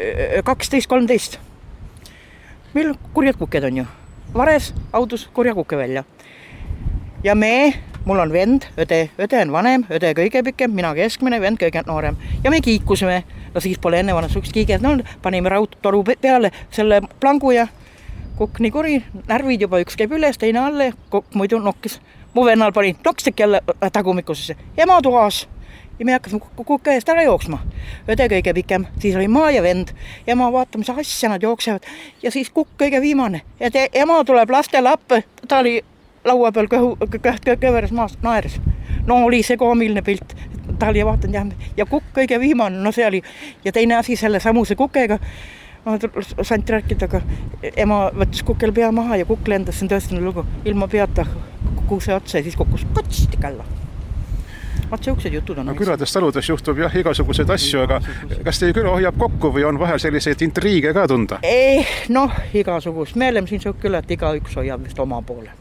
12-13. Meil kurjad kuked on ju. Vares autos kurja kuke välja. Ja mul on vend, õde on vanem, õde kõige pikem, mina keskmine, vend kõige noorem. Ja me kiikusime. No siis pole enne vanast sukst kiiged, panime raudtoru peale selle plangu ja kukk nii kuri, närvid juba üks käib üles, teine alle, kukk muidu nokkis. Mu vennal pani nokstik jälle tagumikusesse, ema toas. Ja me hakkasime kukke eest ära jooksma. Õde kõige pikem, siis oli ma ja vend. Ema vaatab, mis asja nad jooksevad. Ja siis kukk kõige viimane. Ja ema tuleb lastele appe, ta oli laua peal kõveres maast naeres. No oli see koomilne pilt. Ta oli vaatanud ja kukk kõige viimane, no see oli. Ja teine asi selle samuse kukega, ma sain rääkida, aga ema võttis kukel pea maha ja kukk lendas, see on tõestanud lugu, ilma peata kuuse otsa ja siis kukkus potsti kalla. Vaat siuksed jutud on. No külades taludes juhtub jah igasuguseid asju, aga kas teie küla hoiab kokku või on vahel selliseid intriige ka tunda? Igasugust. Me oleme siin küla, et igaüks hoiab vist oma poole.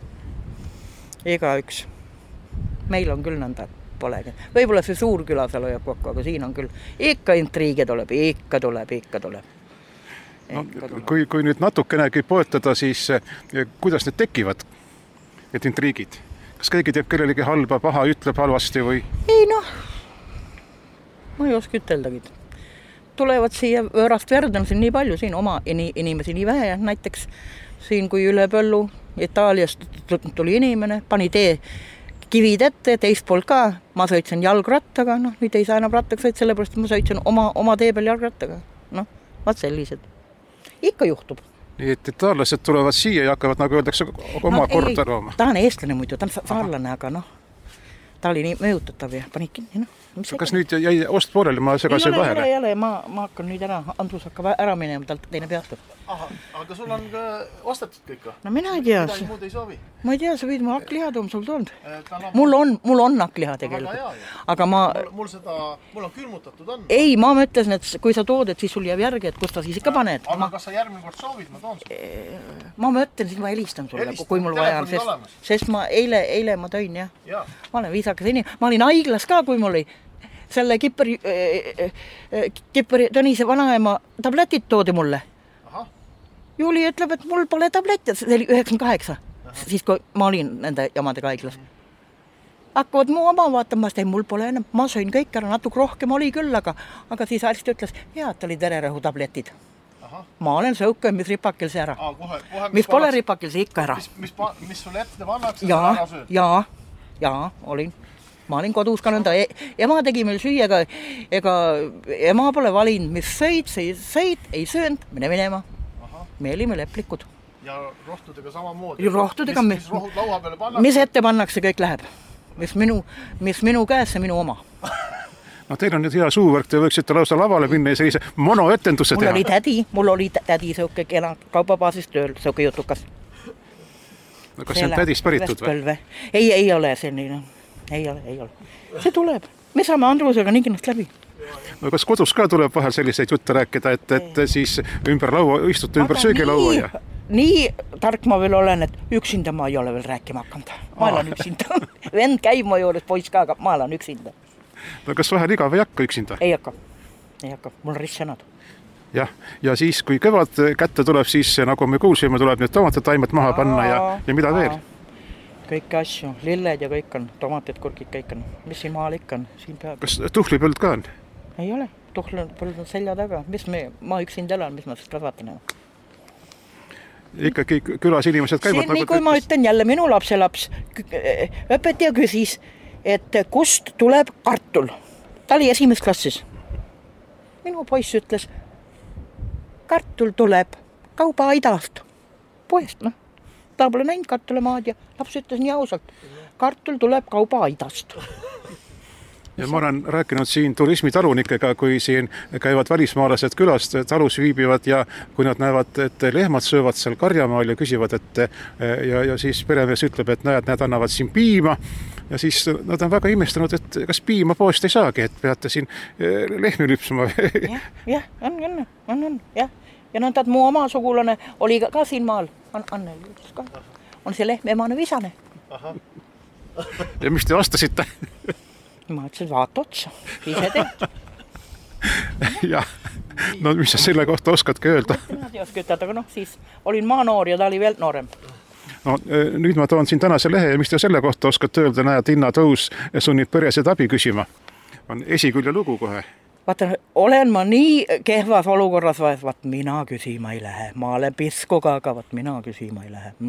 Igaüks. Meil on küll nõnda. Polegi. Võib-olla see suur küla seal hoiab kokku, aga siin on küll ikka intriige tuleb, ikka tuleb. No, kui nüüd natukenegi poetada, siis kuidas need tekivad, need intriigid? Kas keegi teeb kellelegi halba, paha, ütleb halvasti või? Ei ma ei oska üteldagi. Tulevad siia võõrast verd on siin nii palju, siin oma inimesi nii vähe, näiteks siin kui üle Pöllu Itaaliast tuli inimene, pani tee kivid ette, teist poolt ka, ma sõitsin jalgrattaga, nüüd ei saa enam rattaks sõita, sellepärast ma sõitsin oma tee peal jalgrattaga. Vaat sellised. Ikka juhtub. Nii et itaallased tulevad siia ja hakkavad, nagu öeldakse, oma korda looma. Ta on eestlane muidu, ta on saarlane, aga ta oli nii mõjutatav ja panik kinni. Kas nüüd jäi ost pooleli, ma segasin vahele? Ei ole, ma hakkan nüüd ära, Andrus hakkab ära minema, talt teine peatab. Aga sul on ka ostetud kõik? No mina ei tea. Midagi muud ei soovi? Ma ei tea, sa võid mu hakkliha toom sul toonud. Mul on hakkliha tegelikult. Aga mul on külmutatud on. Ei, ma mõtlesin, et kui sa tood, et siis sul jääb järgi, et kus ta siis ikka paned. Aga kas sa järgmine kord soovid, ma toon sulle? Ma mõtlen, siis ma helistan sulle, kui mul vaja on. Sest ma eile ma tõin, jah. Ma olen viisakas inimene. Ma olin haiglas ka, kui mul oli selle Kipperi Tõnise vanaema tabletid toodi mulle. Juuli ütleb, et mul pole tabletti, see oli 98, siis kui ma olin nende jamadega haiglas. Hakkavad mu oma vaatama, mul pole enam, ma sõin kõik ära, natuke rohkem oli küll, aga siis arst ütles, et oli vererõhu tabletid. Ma olen sõuke, mis ripakil see ära. Mis pole ripakil see ikka ära. Mis sulle ette pannakse, seda ära sööd? Jaa, olin. Ma olin kodus ka nõnda. Ema tegi meil süüa, ega ema pole valinud, mis sõid, ei söönud, minema. Me olime leplikud. Ja rohtudega samamoodi? Rohtudega, mis rohud laua peale pannakse? Mis ette pannakse, kõik läheb. Mis minu käes, see minu oma. No teil on nüüd hea suuvõrk, te võiksite lausa lavale minna ja sellise monoetenduse teha. Mul oli tädi sõuke kena kaupabaasis tööl, sõuke jutukas. No kas see on tädist päritud või? Ei ole selline. Ei ole. See tuleb. Me saame Andrusega nii kinnast läbi. No kas kodus ka tuleb vahel selliseid jutte rääkida, et siis ümber laua, istute ümber söögilaua ja... Nii tark ma veel olen, et üksinda ma ei ole veel rääkima hakanud. Ma olen üksinda. Vend käib mu juures, poiss ka, aga ma olen üksinda. No kas vahel igav ei hakka üksinda? Ei hakka. Mul on ristsõnad. jah, ja siis, kui kevad kätte tuleb, siis nagu me kuulsime, tuleb need tomatetaimed maha panna ja mida veel? Kõiki asju, lilled ja kõik on, tomatid, kurgid, kõik on. Mis siin maal ikka on? Siin peab. Kas tuhlipõld ka on? Ei ole, tuhlipõld on selja taga. Ma üksin elan, mis ma sest kasvatan? Ikkagi külas inimesed käivad siin, nagu kui ma ütlen jälle, minu lapselaps õpetaja küsis, et kust tuleb kartul. Ta oli 1. klassis. Minu poiss ütles, kartul tuleb kaubaaidast, poest, noh. Ta pole näinud kartulemaad ja laps ütles nii ausalt, kartul tuleb kaubaaidast. Ja ma olen rääkinud siin turismitalunikega, kui siin käivad välismaalased külast, talus viibivad ja kui nad näevad, et lehmad söövad seal karjamaal ja küsivad, et ja siis peremees ütleb, et näed, annavad siin piima ja siis nad on väga imestanud, et kas piima poost ei saagi, et peate siin lehmi lüpsuma. jah, on, jah. Ja nõnda, et mu oma sugulane oli ka siin maal. Anneli ütles ka. On see lehm emane visane. Aha. Ja mis te vastasite? Ma ütlesin, vaata otsa, ise teed. jah, no mis sa selle kohta oskadki öelda? Nad ei oska ütelda, aga siis olin maanoor ja ta oli veel noorem. No nüüd ma toon siin tänase lehe ja mis te selle kohta oskate öelda, näed, hinnatõus sunnib peresed abi küsima. On esikülje lugu kohe. Vaata, olen ma nii kehvas olukorras, vaat mina küsima ei lähe. Ma olen piskuga, aga vaat mina küsima ei lähe.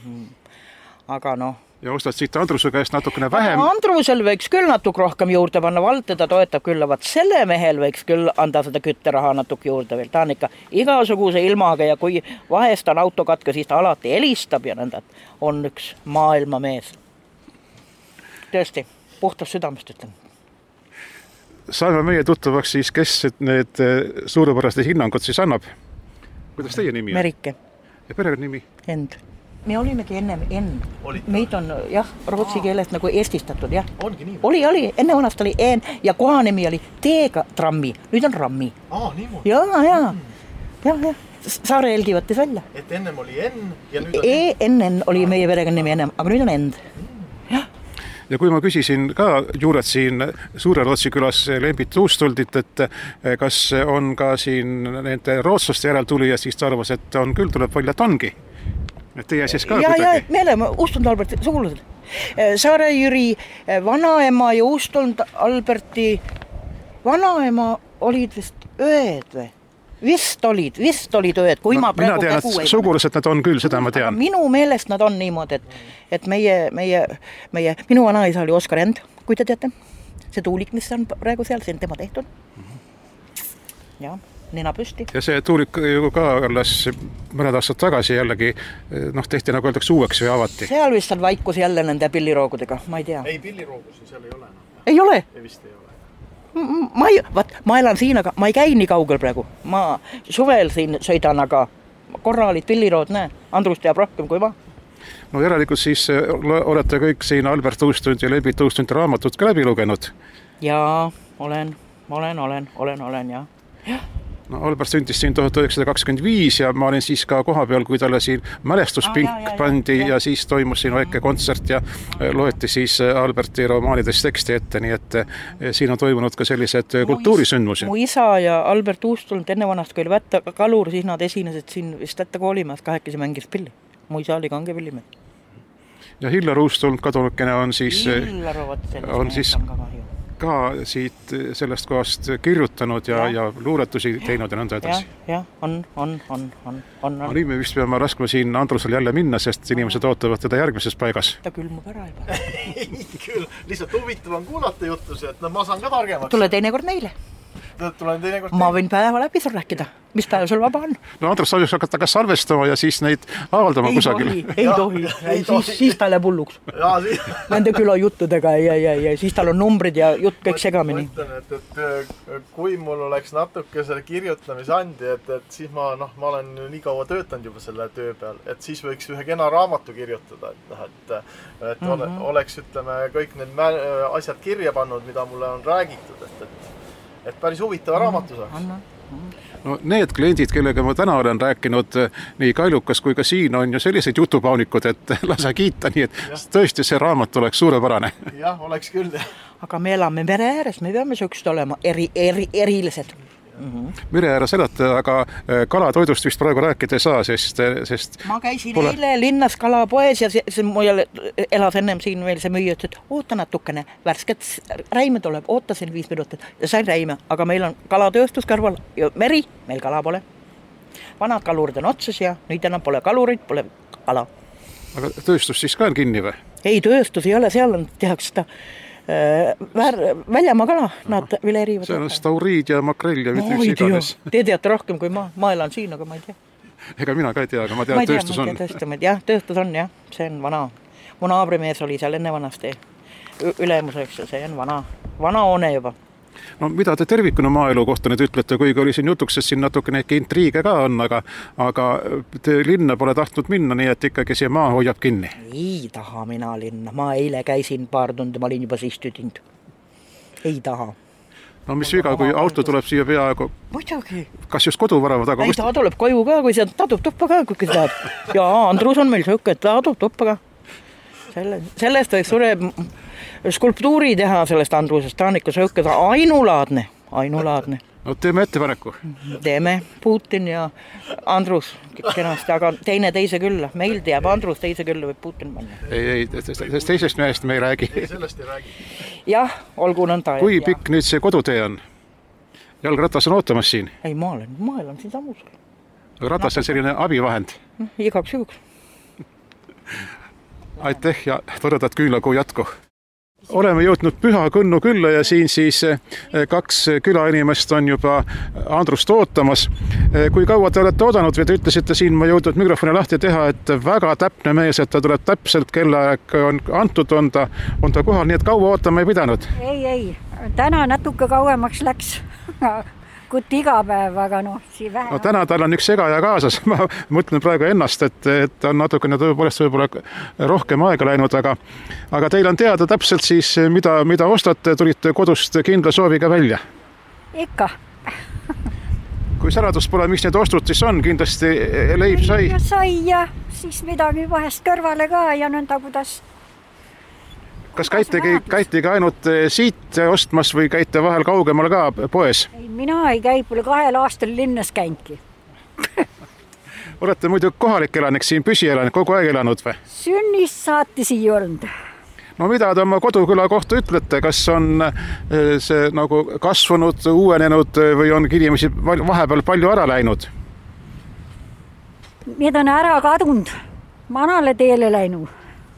Aga noh. Ja ostad siit Andruse käest natukene vähem. Andrusel võiks küll natuke rohkem juurde panna, Vald teda toetab küll, vaat selle mehel võiks küll anda seda kütteraha natuke juurde veel. Ta on ikka igasuguse ilmaga ja kui vahest on autokatke, siis ta alati helistab ja nõnda, on üks maailma mees. Tõesti, puhtas südamest ütlen. Saame meie tuttavaks siis, kes need suurepärased hinnangud siis annab. Kuidas teie nimi on? Merike. Ja perega nimi? End. Me olimegi ennem N. Meid on jah, rootsi keelest nagu eestistatud, jah. Ongi nii? Oli. Enne vanast oli N ja kohanimi oli T-ga trammi. Nüüd on rammi. Niimoodi? Ja. Saare Elgi võttis välja. Et ennem oli N ja nüüd on ENN oli meie perega nimi ennem, aga nüüd on End. Jah. Ja kui ma küsisin ka juured siin Suure-Rootsi külas Lembit Uustuldilt, et kas on ka siin nende rootslaste järeltuli ja siis ta arvas, et on küll, tuleb välja, et ongi. Et teie siis ka kuidagi? Ja, me oleme Uustulnd Alberti sugulased. Saare Jüri vanaema ja Uustulnd Alberti vanaema olid vist ööd või? Vist olid ööd, kui ma praegu mina tean, et sugulased nad on küll, seda ma tean. Minu meelest nad on niimoodi, et minu vanaisa oli Oskar End, kui te teate. See tuulik, mis on praegu seal, see on tema tehtud. Ja, nina püsti. Ja see tuulik ju ka alles mõned aastad tagasi jällegi, tehti nagu öeldaks uueks või avati. Seal vist on vaikus jälle nende pilliroogudega, ma ei tea. Ei, pilliroogusi seal ei ole. Ei ole? Ei vist ei ole. Ma elan siin, aga ma ei käi nii kaugel praegu. Ma suvel siin sõidan, aga korra olid pillirood, Andrus teab rohkem kui ma. No järelikult siis olete kõik siin Albert Uustund ja Lembit Uustund raamatut ka läbi lugenud? Jaa, olen, jah. No Albert sündis siin 1925 ja ma olin siis ka koha peal, kui talle siin mälestuspink pandi ja siis toimus siin väike kontsert ja loeti siis Alberti romaanidest teksti ette, nii et siin on toimunud ka sellised kultuurisündmusi. Mu isa ja Albert Uustulnd enne vanast, kui oli Vätta kalur, siis nad esinesid siin vist Vätta koolimaas, kahekesi mängis pilli. Mu isa oli kange pillimees. Ja Hillar Uustulnd kadunukene on siis ka siit sellest kohast kirjutanud ja luuletusi teinud ja nõnda edasi. Ja, on. Nüüd me vist peame laskma siin Andrusel jälle minna, sest inimesed ootavad teda järgmises paigas. Ta külmub ära juba. Ei küll, lihtsalt huvitav on kuulata jutusi, et ma saan ka targemaks. Tule teinekord meile. Ma võin päeva läbi sul rääkida. Mis päev sul vaba on? No Andrus saab hakata ka salvestama ja siis neid avaldama kusagil. Ei tohi. Siis ta läheb hulluks. Nende küla juttudega ja siis tal on numbrid ja jutt kõik segamini. Ma ütlen, et kui mul oleks natuke selle kirjutamisandi, et siis ma olen nii kaua töötanud juba selle töö peal, et siis võiks ühe kena raamatu kirjutada, et oleks, ütleme, kõik need asjad kirja pannud, mida mulle on räägitud, et päris huvitava raamatu saaks. No need kliendid, kellega ma täna olen rääkinud nii Kailukas kui ka siin on ju sellised jutupaunikud, et lase kiita, nii et tõesti see raamat oleks suurepärane. Jah, oleks küll. Aga me elame mere ääres, me peame sööksed olema erilised. mere ääres elate, aga kalatoidust vist praegu rääkida ei saa, sest ma käisin eile linnas kalapoes ja see mul elas ennem siin veel see müüja, et oota natukene, värsket räime tuleb, ootasin 5 minutit ja sain räime, aga meil on kalatööstus kõrval ja meri, meil kala pole. Vanad kalurid on otsas ja nüüd enam pole kalurid, pole kala. Aga tööstus siis ka on kinni või? Ei, tööstus ei ole, seal on tehakse seda väljamaa kala, nad vileerivad. See on stauriid ja makrell ja mitte üks iganes. Te teate rohkem kui ma elan siin, aga ma ei tea. Ega mina ka ei tea, aga ma tean, et tööstus on. Jah, tööstus on, jah, see on vana. Mu naabrimees oli seal enne vanasti ülemuseks ja see on vana hoone juba. No mida te tervikuna maaelu kohta nüüd ütlete, kuigi oli siin jutuks, et siin natukene intriige ka on, aga te linna pole tahtnud minna, nii et ikkagi see maa hoiab kinni. Ei taha mina linna, ma eile käisin paar tunde, ma olin juba siis tüdinud. Ei taha. No mis viga, kui auto tuleb siia peaaegu? Muidugi. Kas just koduvärava taga? Ei, ta tuleb koju ka, kui see tadub toppa ka, kui tahab. Ja Andrus on meil sööke, et tadub toppa ka. Sellest võiks suure skulptuuri teha sellest Andrusest, ta on ikka sööke, ta ainulaadne. No teeme ettepaneku. Teeme Putin ja Andrus kenasti, aga teise külla. Meil teab Andrus teise külla või Putin panna. Ei, teisest mehest me ei räägi. Sellest ei räägi. Jah, olgu nõnda. Kui pikk nüüd see kodutee on? Jalgratas on ootamas siin? Ei, maael on siin samus. Aga ratas on selline abivahend? Igaks juhuks. Aitäh ja toredat küünlakuu jätku. Oleme jõudnud Pühakõnnu külla ja siin siis 2 külainimest on juba Andrust ootamas. Kui kaua te olete oodanud või te ütlesite siin, ma jõudnud mikrofoni lahti teha, et väga täpne mees, et ta tuleb täpselt kellaaeg on antud, on ta kohal, nii et kaua ootama ei pidanud? Ei, täna natuke kauemaks läks. Kut iga päev, aga siin vähe. No täna tal on üks segaja kaasas, ma mõtlen praegu ennast, et on natukene tõepoolest võib-olla rohkem aega läinud, aga teil on teada täpselt siis, mida ostate, tulite kodust kindla sooviga välja? Ikka. Kui saladus pole, mis need ostud siis on, kindlasti leib sai? Sai ja siis midagi vahest kõrvale ka ja nõnda kuidas. Kas käitegi ainult siit ostmas või käite vahel kaugemal ka poes? Ei, mina ei käi, pole 2 aastal linnas käinki. Olete muidu kohalik elanik, siin püsielanik, kogu aeg elanud või? Sünnist saati siia olnud. No mida te oma koduküla kohta ütlete? Kas on see nagu kasvanud, uuenenud või on inimesi vahepeal palju ära läinud? Need on ära kadunud, manale teele läinud.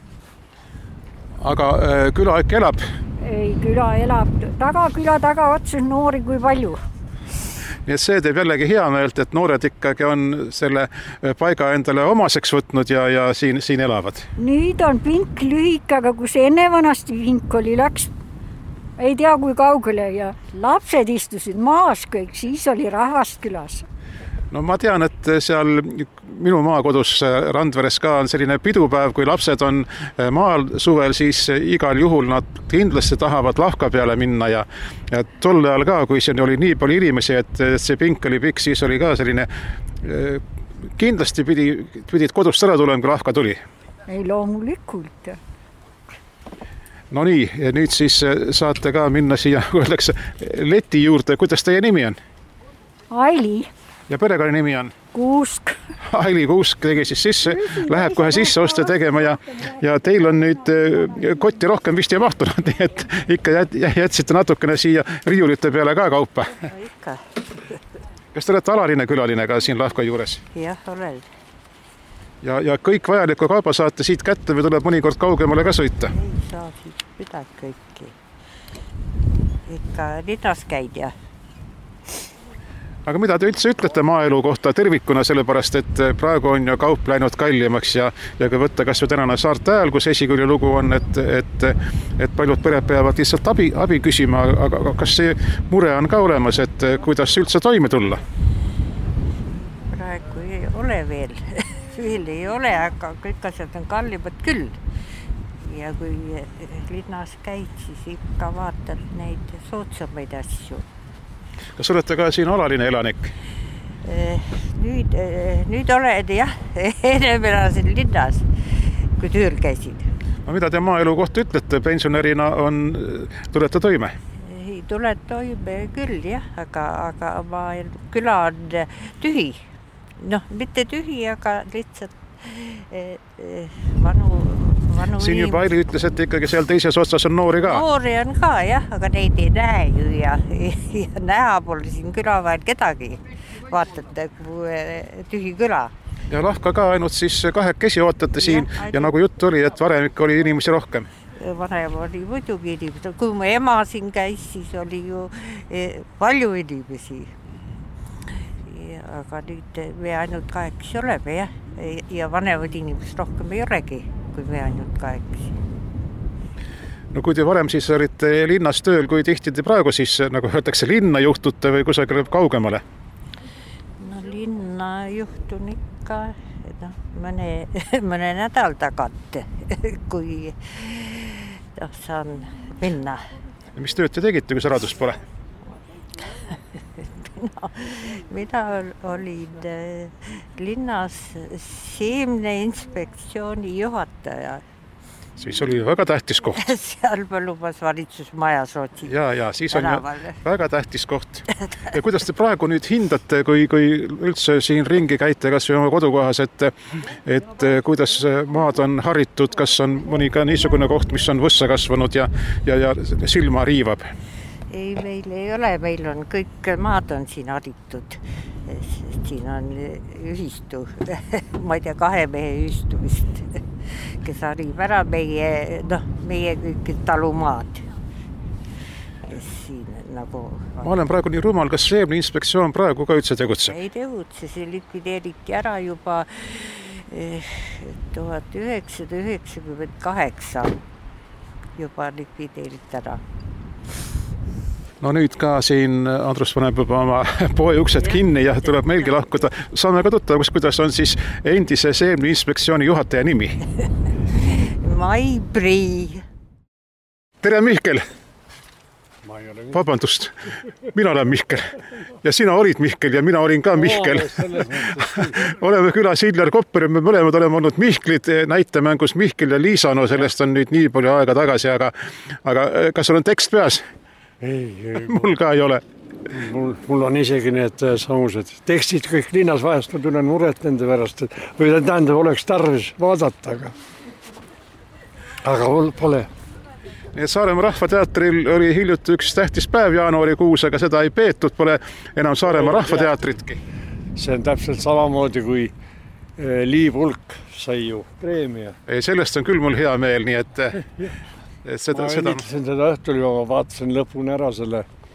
Aga küla ikka elab? Ei, küla elab. Küla taga otsus noori kui palju. Nii et see teeb jällegi hea meelt, et noored ikkagi on selle paiga endale omaseks võtnud ja siin elavad. Nüüd on pink lühik, aga kus enne vanasti pink oli, läks ei tea kui kaugele ja lapsed istusid maas kõik, siis oli rahvast külas. No ma tean, et seal minu maakodus Randveres ka on selline pidupäev, kui lapsed on maal suvel, siis igal juhul nad kindlasti tahavad lahka peale minna ja tol ajal ka, kui siin oli nii palju inimesi, et see pink oli pikk, siis oli ka selline, kindlasti pidid kodust ära tulema, kui lahka tuli. Ei loomulikult. No nii, nüüd siis saate ka minna siia, öeldakse, leti juurde, kuidas teie nimi on? Aili. Ja perekonna nimi on? Kuusk. Aili Kuusk tegi siis sisse, läheb kohe sisse oste tegema ja teil on nüüd kotti rohkem vist ei mahtunud, nii et ikka jätsite natukene siia riiulite peale ka kaupa. Ikka. Kas te olete alaline külaline ka siin Lahka juures? Jah, olen. Ja kõik vajalikku kauba saate siit kätte või tuleb mõnikord kaugemale ka sõita? Ei saa siit midagi kõiki. Ikka lidas käid ja. Aga mida te üldse ütlete maaelu kohta tervikuna, sellepärast et praegu on ju kaup läinud kallimaks ja kui võtta kas või tänane Saarte Hääl, kus esikülje lugu on, et paljud pered peavad lihtsalt abi küsima, aga kas see mure on ka olemas, et kuidas üldse toime tulla? Praegu ei ole veel ei ole, aga kõik asjad on kallimad küll. Ja kui linnas käid, siis ikka vaatad neid soodsamaid asju. Kas olete ka siin alaline elanik? Nüüd olen jah, ennem elasin linnas, kui tööl käisin. No mida te maaelu kohta ütlete? Pensionärina tulete toime? ei tule toime küll jah, aga küla on tühi. Noh, mitte tühi, aga lihtsalt vanu siin juba Aili ütles, et ikkagi seal teises otsas on noori ka. Noori on ka jah, aga neid ei näe ju ja näha pole siin küla vahel kedagi. Vaatate, kui tühi küla. Ja lahka ka ainult siis kahekesi ootate siin ja nagu jutt oli, et varem ikka oli inimesi rohkem. Varem oli muidugi inimesi. Kui mu ema siin käis, siis oli ju palju inimesi. Aga nüüd me ainult kahekesi oleme jah. Ja vanemad inimesed rohkem ei olegi, kui me ainult kahekesi. No kui te varem siis olite linnas tööl, kui tihti te praegu siis, nagu öeldakse, linna juhtute või kusagil kaugemale? No linna juhtun ikka mõne nädal tagant, kui saan minna. Ja mis tööd te tegite, kui saladust pole? Mina olin linnas seemneinspektsiooni juhataja. Siis oli väga tähtis koht. Seal põllumas valitsusmajas Rootsi. Ja siis on väga tähtis koht. Ja kuidas te praegu nüüd hindate, kui üldse siin ringi käite, kas või oma kodukohas, et kuidas maad on haritud, kas on mõni ka niisugune koht, mis on võssa kasvanud ja silma riivab? Ei, meil ei ole, meil on kõik maad on siin haritud. Siin on ühistu, ma ei tea, 2 mehe ühistu vist, kes harib ära meie kõik talumaad. Siin nagu... Ma olen praegu nii rumal, kas seemneinspektsioon praegu ka üldse tegutse? Ei tegutse, see likvideeriti ära juba 1998 juba likvideeriti ära. No nüüd ka siin Andrus paneb juba oma poe uksed kinni ja tuleb meilgi lahkuda. Saame ka tuttava, kuidas on siis endise seemneinspektsiooni juhataja nimi? Maibri. Tere, Mihkel! Vabandust, mina olen Mihkel ja sina olid Mihkel ja mina olin ka Mihkel. Oleme külas Iljar Kopper ja me mõlemad oleme olnud Mihklid näitemängus Mihkel ja Liisa. No sellest on nüüd nii palju aega tagasi, aga kas sul on tekst peas? Ei, mul ka ei ole. Mul on isegi need samused tekstid kõik linnas vahest, ma tunnen muret nende pärast, või tähendab, oleks tarvis vaadata, aga mul pole. Nii et Saaremaa Rahvateatril oli hiljuti üks tähtis päev jaanuarikuus, aga seda ei peetud, pole enam Saaremaa Rahvateatritki. See on täpselt samamoodi kui Liiv Ulk sai ju preemia. Sellest on küll mul hea meel, nii et ma õnnitlesin seda õhtul ja ma vaatasin lõpuni ära selle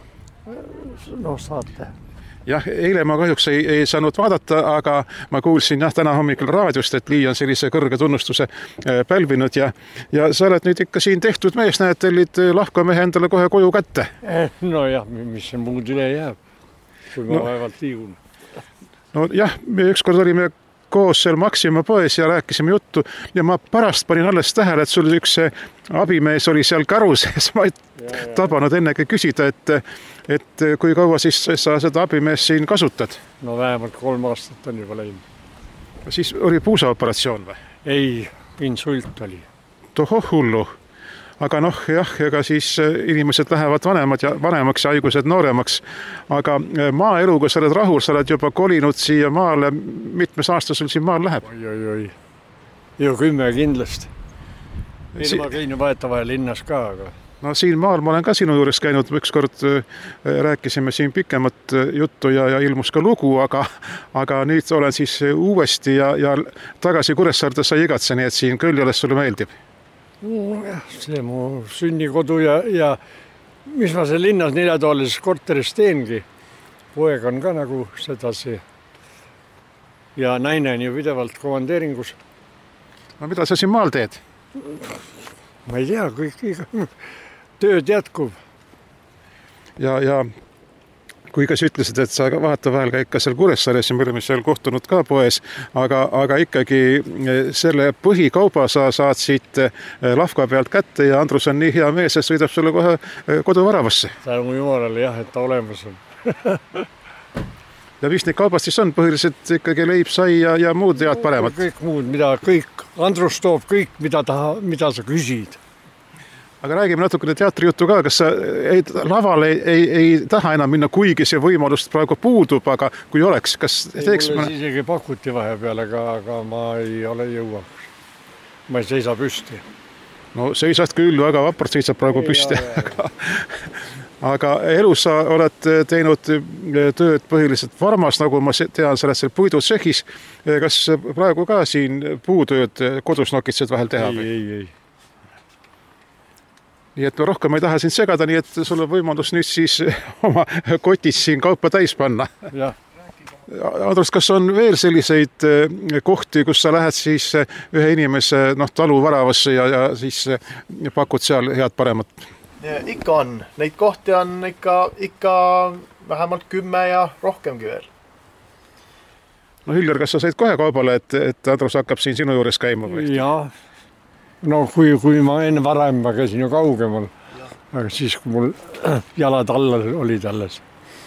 saate. Jah, eile ma kahjuks ei saanud vaadata, aga ma kuulsin täna hommikul raadiost, et Lii on sellise kõrge tunnustuse pälvinud ja sa oled nüüd ikka siin tehtud mees, näed, tellid lahkumehe endale kohe koju kätte. No jah, mis see muud üle jääb, kui ma vaevalt liigun. No jah, me ükskord olime koos seal Maxima poes ja rääkisime juttu ja ma pärast panin alles tähele, et sul üks abimees oli seal karu sees. Ma ei tabanud ennegi küsida, et kui kaua siis sa seda abimees siin kasutad? No vähemalt 3 aastat on juba läinud. Siis oli puusaoperatsioon või? Ei, insult oli. Tohoh hullu. Aga jah, ega siis inimesed lähevad vanemaks ja haigused nooremaks. Aga maaeluga sa oled rahul, sa oled juba kolinud siia maale. Mitmes aasta sul siin maal läheb? Oi. Jo 10 kindlasti. Ma käin vahetavaja linnas ka, aga... No siin maal ma olen ka sinu juures käinud, ükskord rääkisime siin pikemat juttu ja ilmus ka lugu, aga nüüd olen siis uuesti ja tagasi Kuressaarde sa igatse, nii et siin Kõljoles sulle meeldib. See mu sünnikodu ja mis ma see linnas 4-toalises korteris teengi. Poeg on ka nagu sedasi ja naine on ju pidevalt komandeeringus. No mida sa siin maal teed? Ma ei tea, kõik tööd jätkub. Ja kui ka sa ütlesid, et sa vahetevahel käid ka seal Kuressaares ja me oleme seal kohtunud ka poes, aga ikkagi selle põhikauba sa saad siit Lahka pealt kätte ja Andrus on nii hea mees, et sõidab sulle kohe koduvaravasse. Tänu jumalale jah, et ta olemas on. Ja mis neid kaubast siis on? Põhiliselt ikkagi leib, sai ja muud head paremat? Kõik muud, Andrus toob kõik, mida sa küsid. aga räägime natukene teatrijuttu ka, kas sa lavale ei taha enam minna, kuigi see võimalust praegu puudub, aga kui oleks, kas teeks... Mulle isegi pakuti vahepeal, aga ma ei ole jõuaks. Ma ei seisa püsti. No seisad küll, väga vapart seisab praegu püsti. Aga elus sa oled teinud tööd põhiliselt Varmas, nagu ma tean, sa oled seal puidutsehis. Kas praegu ka siin puutööd kodus nokitsed vahel teha? Ei. Nii et rohkem ei taha sind segada, nii et sul on võimalus nüüd siis oma kotis siin kaupa täis panna. Jah. Andrus, kas on veel selliseid kohti, kus sa lähed siis ühe inimese talu varavasse ja siis pakud seal head paremat? Ikka on. Neid kohti on ikka vähemalt 10 ja rohkemgi veel. No Hiljar, kas sa said kohe kaubale, et Andrus hakkab siin sinu juures käima? Või? Jaa. No kui ma enne varem ma käisin ju kaugemal, aga siis kui mul jalad alla olid alles.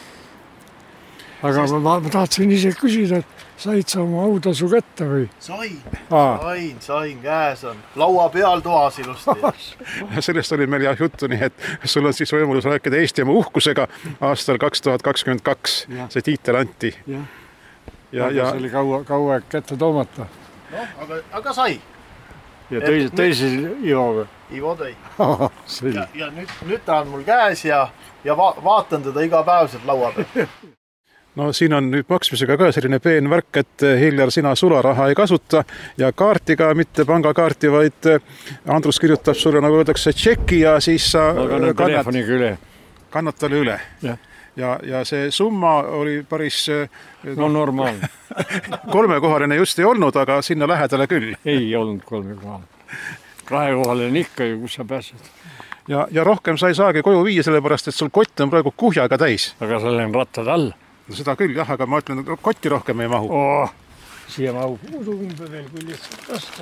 Aga ma tahtsin ise küsida, et said sa oma autasu kätte või? Sain, käes on. Laua peal toas ilusti. Sellest oli meil juttu, nii et sul on siis võimalus rääkida Eestimaa uhkusega aastal 2022. See tiitel anti. Aga see oli kaua kätte toomata. No, aga sai. Ja teisi Ivo või? Ivo tõi. Ja nüüd ta on mul käes ja vaatan teda igapäevselt laua peal. No siin on nüüd maksmisega ka selline peen värk, et Hiljar, sina sularaha ei kasuta ja kaartiga, mitte pangakaarti, vaid Andrus kirjutab sulle, nagu öeldakse, tšeki ja siis sa kannad talle üle. Ja see summa oli päris... No normaalne. 3-kohaline just ei olnud, aga sinna lähedale küll. Ei olnud 3-kohaline. 2-kohaline ikka ju, kus sa pääsed. Ja rohkem sa ei saagi koju viia, sellepärast, et sul kott on praegu kuhjaga täis. Aga seal on rattad all. No seda küll, jah, aga ma ütlen, et kotti rohkem ei mahu. Siia mahub udumbe veel, kui lihtsalt vasta.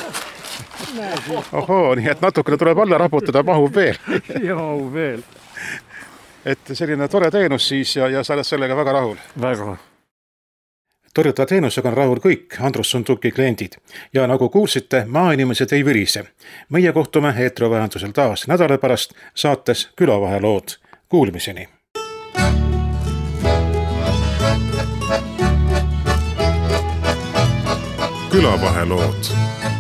Ohoo, nii et natukene tuleb alla raputada, mahub veel. Ja mahub veel. Et selline tore teenus siis ja sa oled sellega väga rahul. Väga. Torjuta teenusega on rahul kõik Andrus Sunduki kliendid. Ja nagu kuulsite, maainimesed ei virise. Meie kohtume eetriovahendusel taas nädala pärast saates Külavahelood. Kuulmiseni! Külavahelood.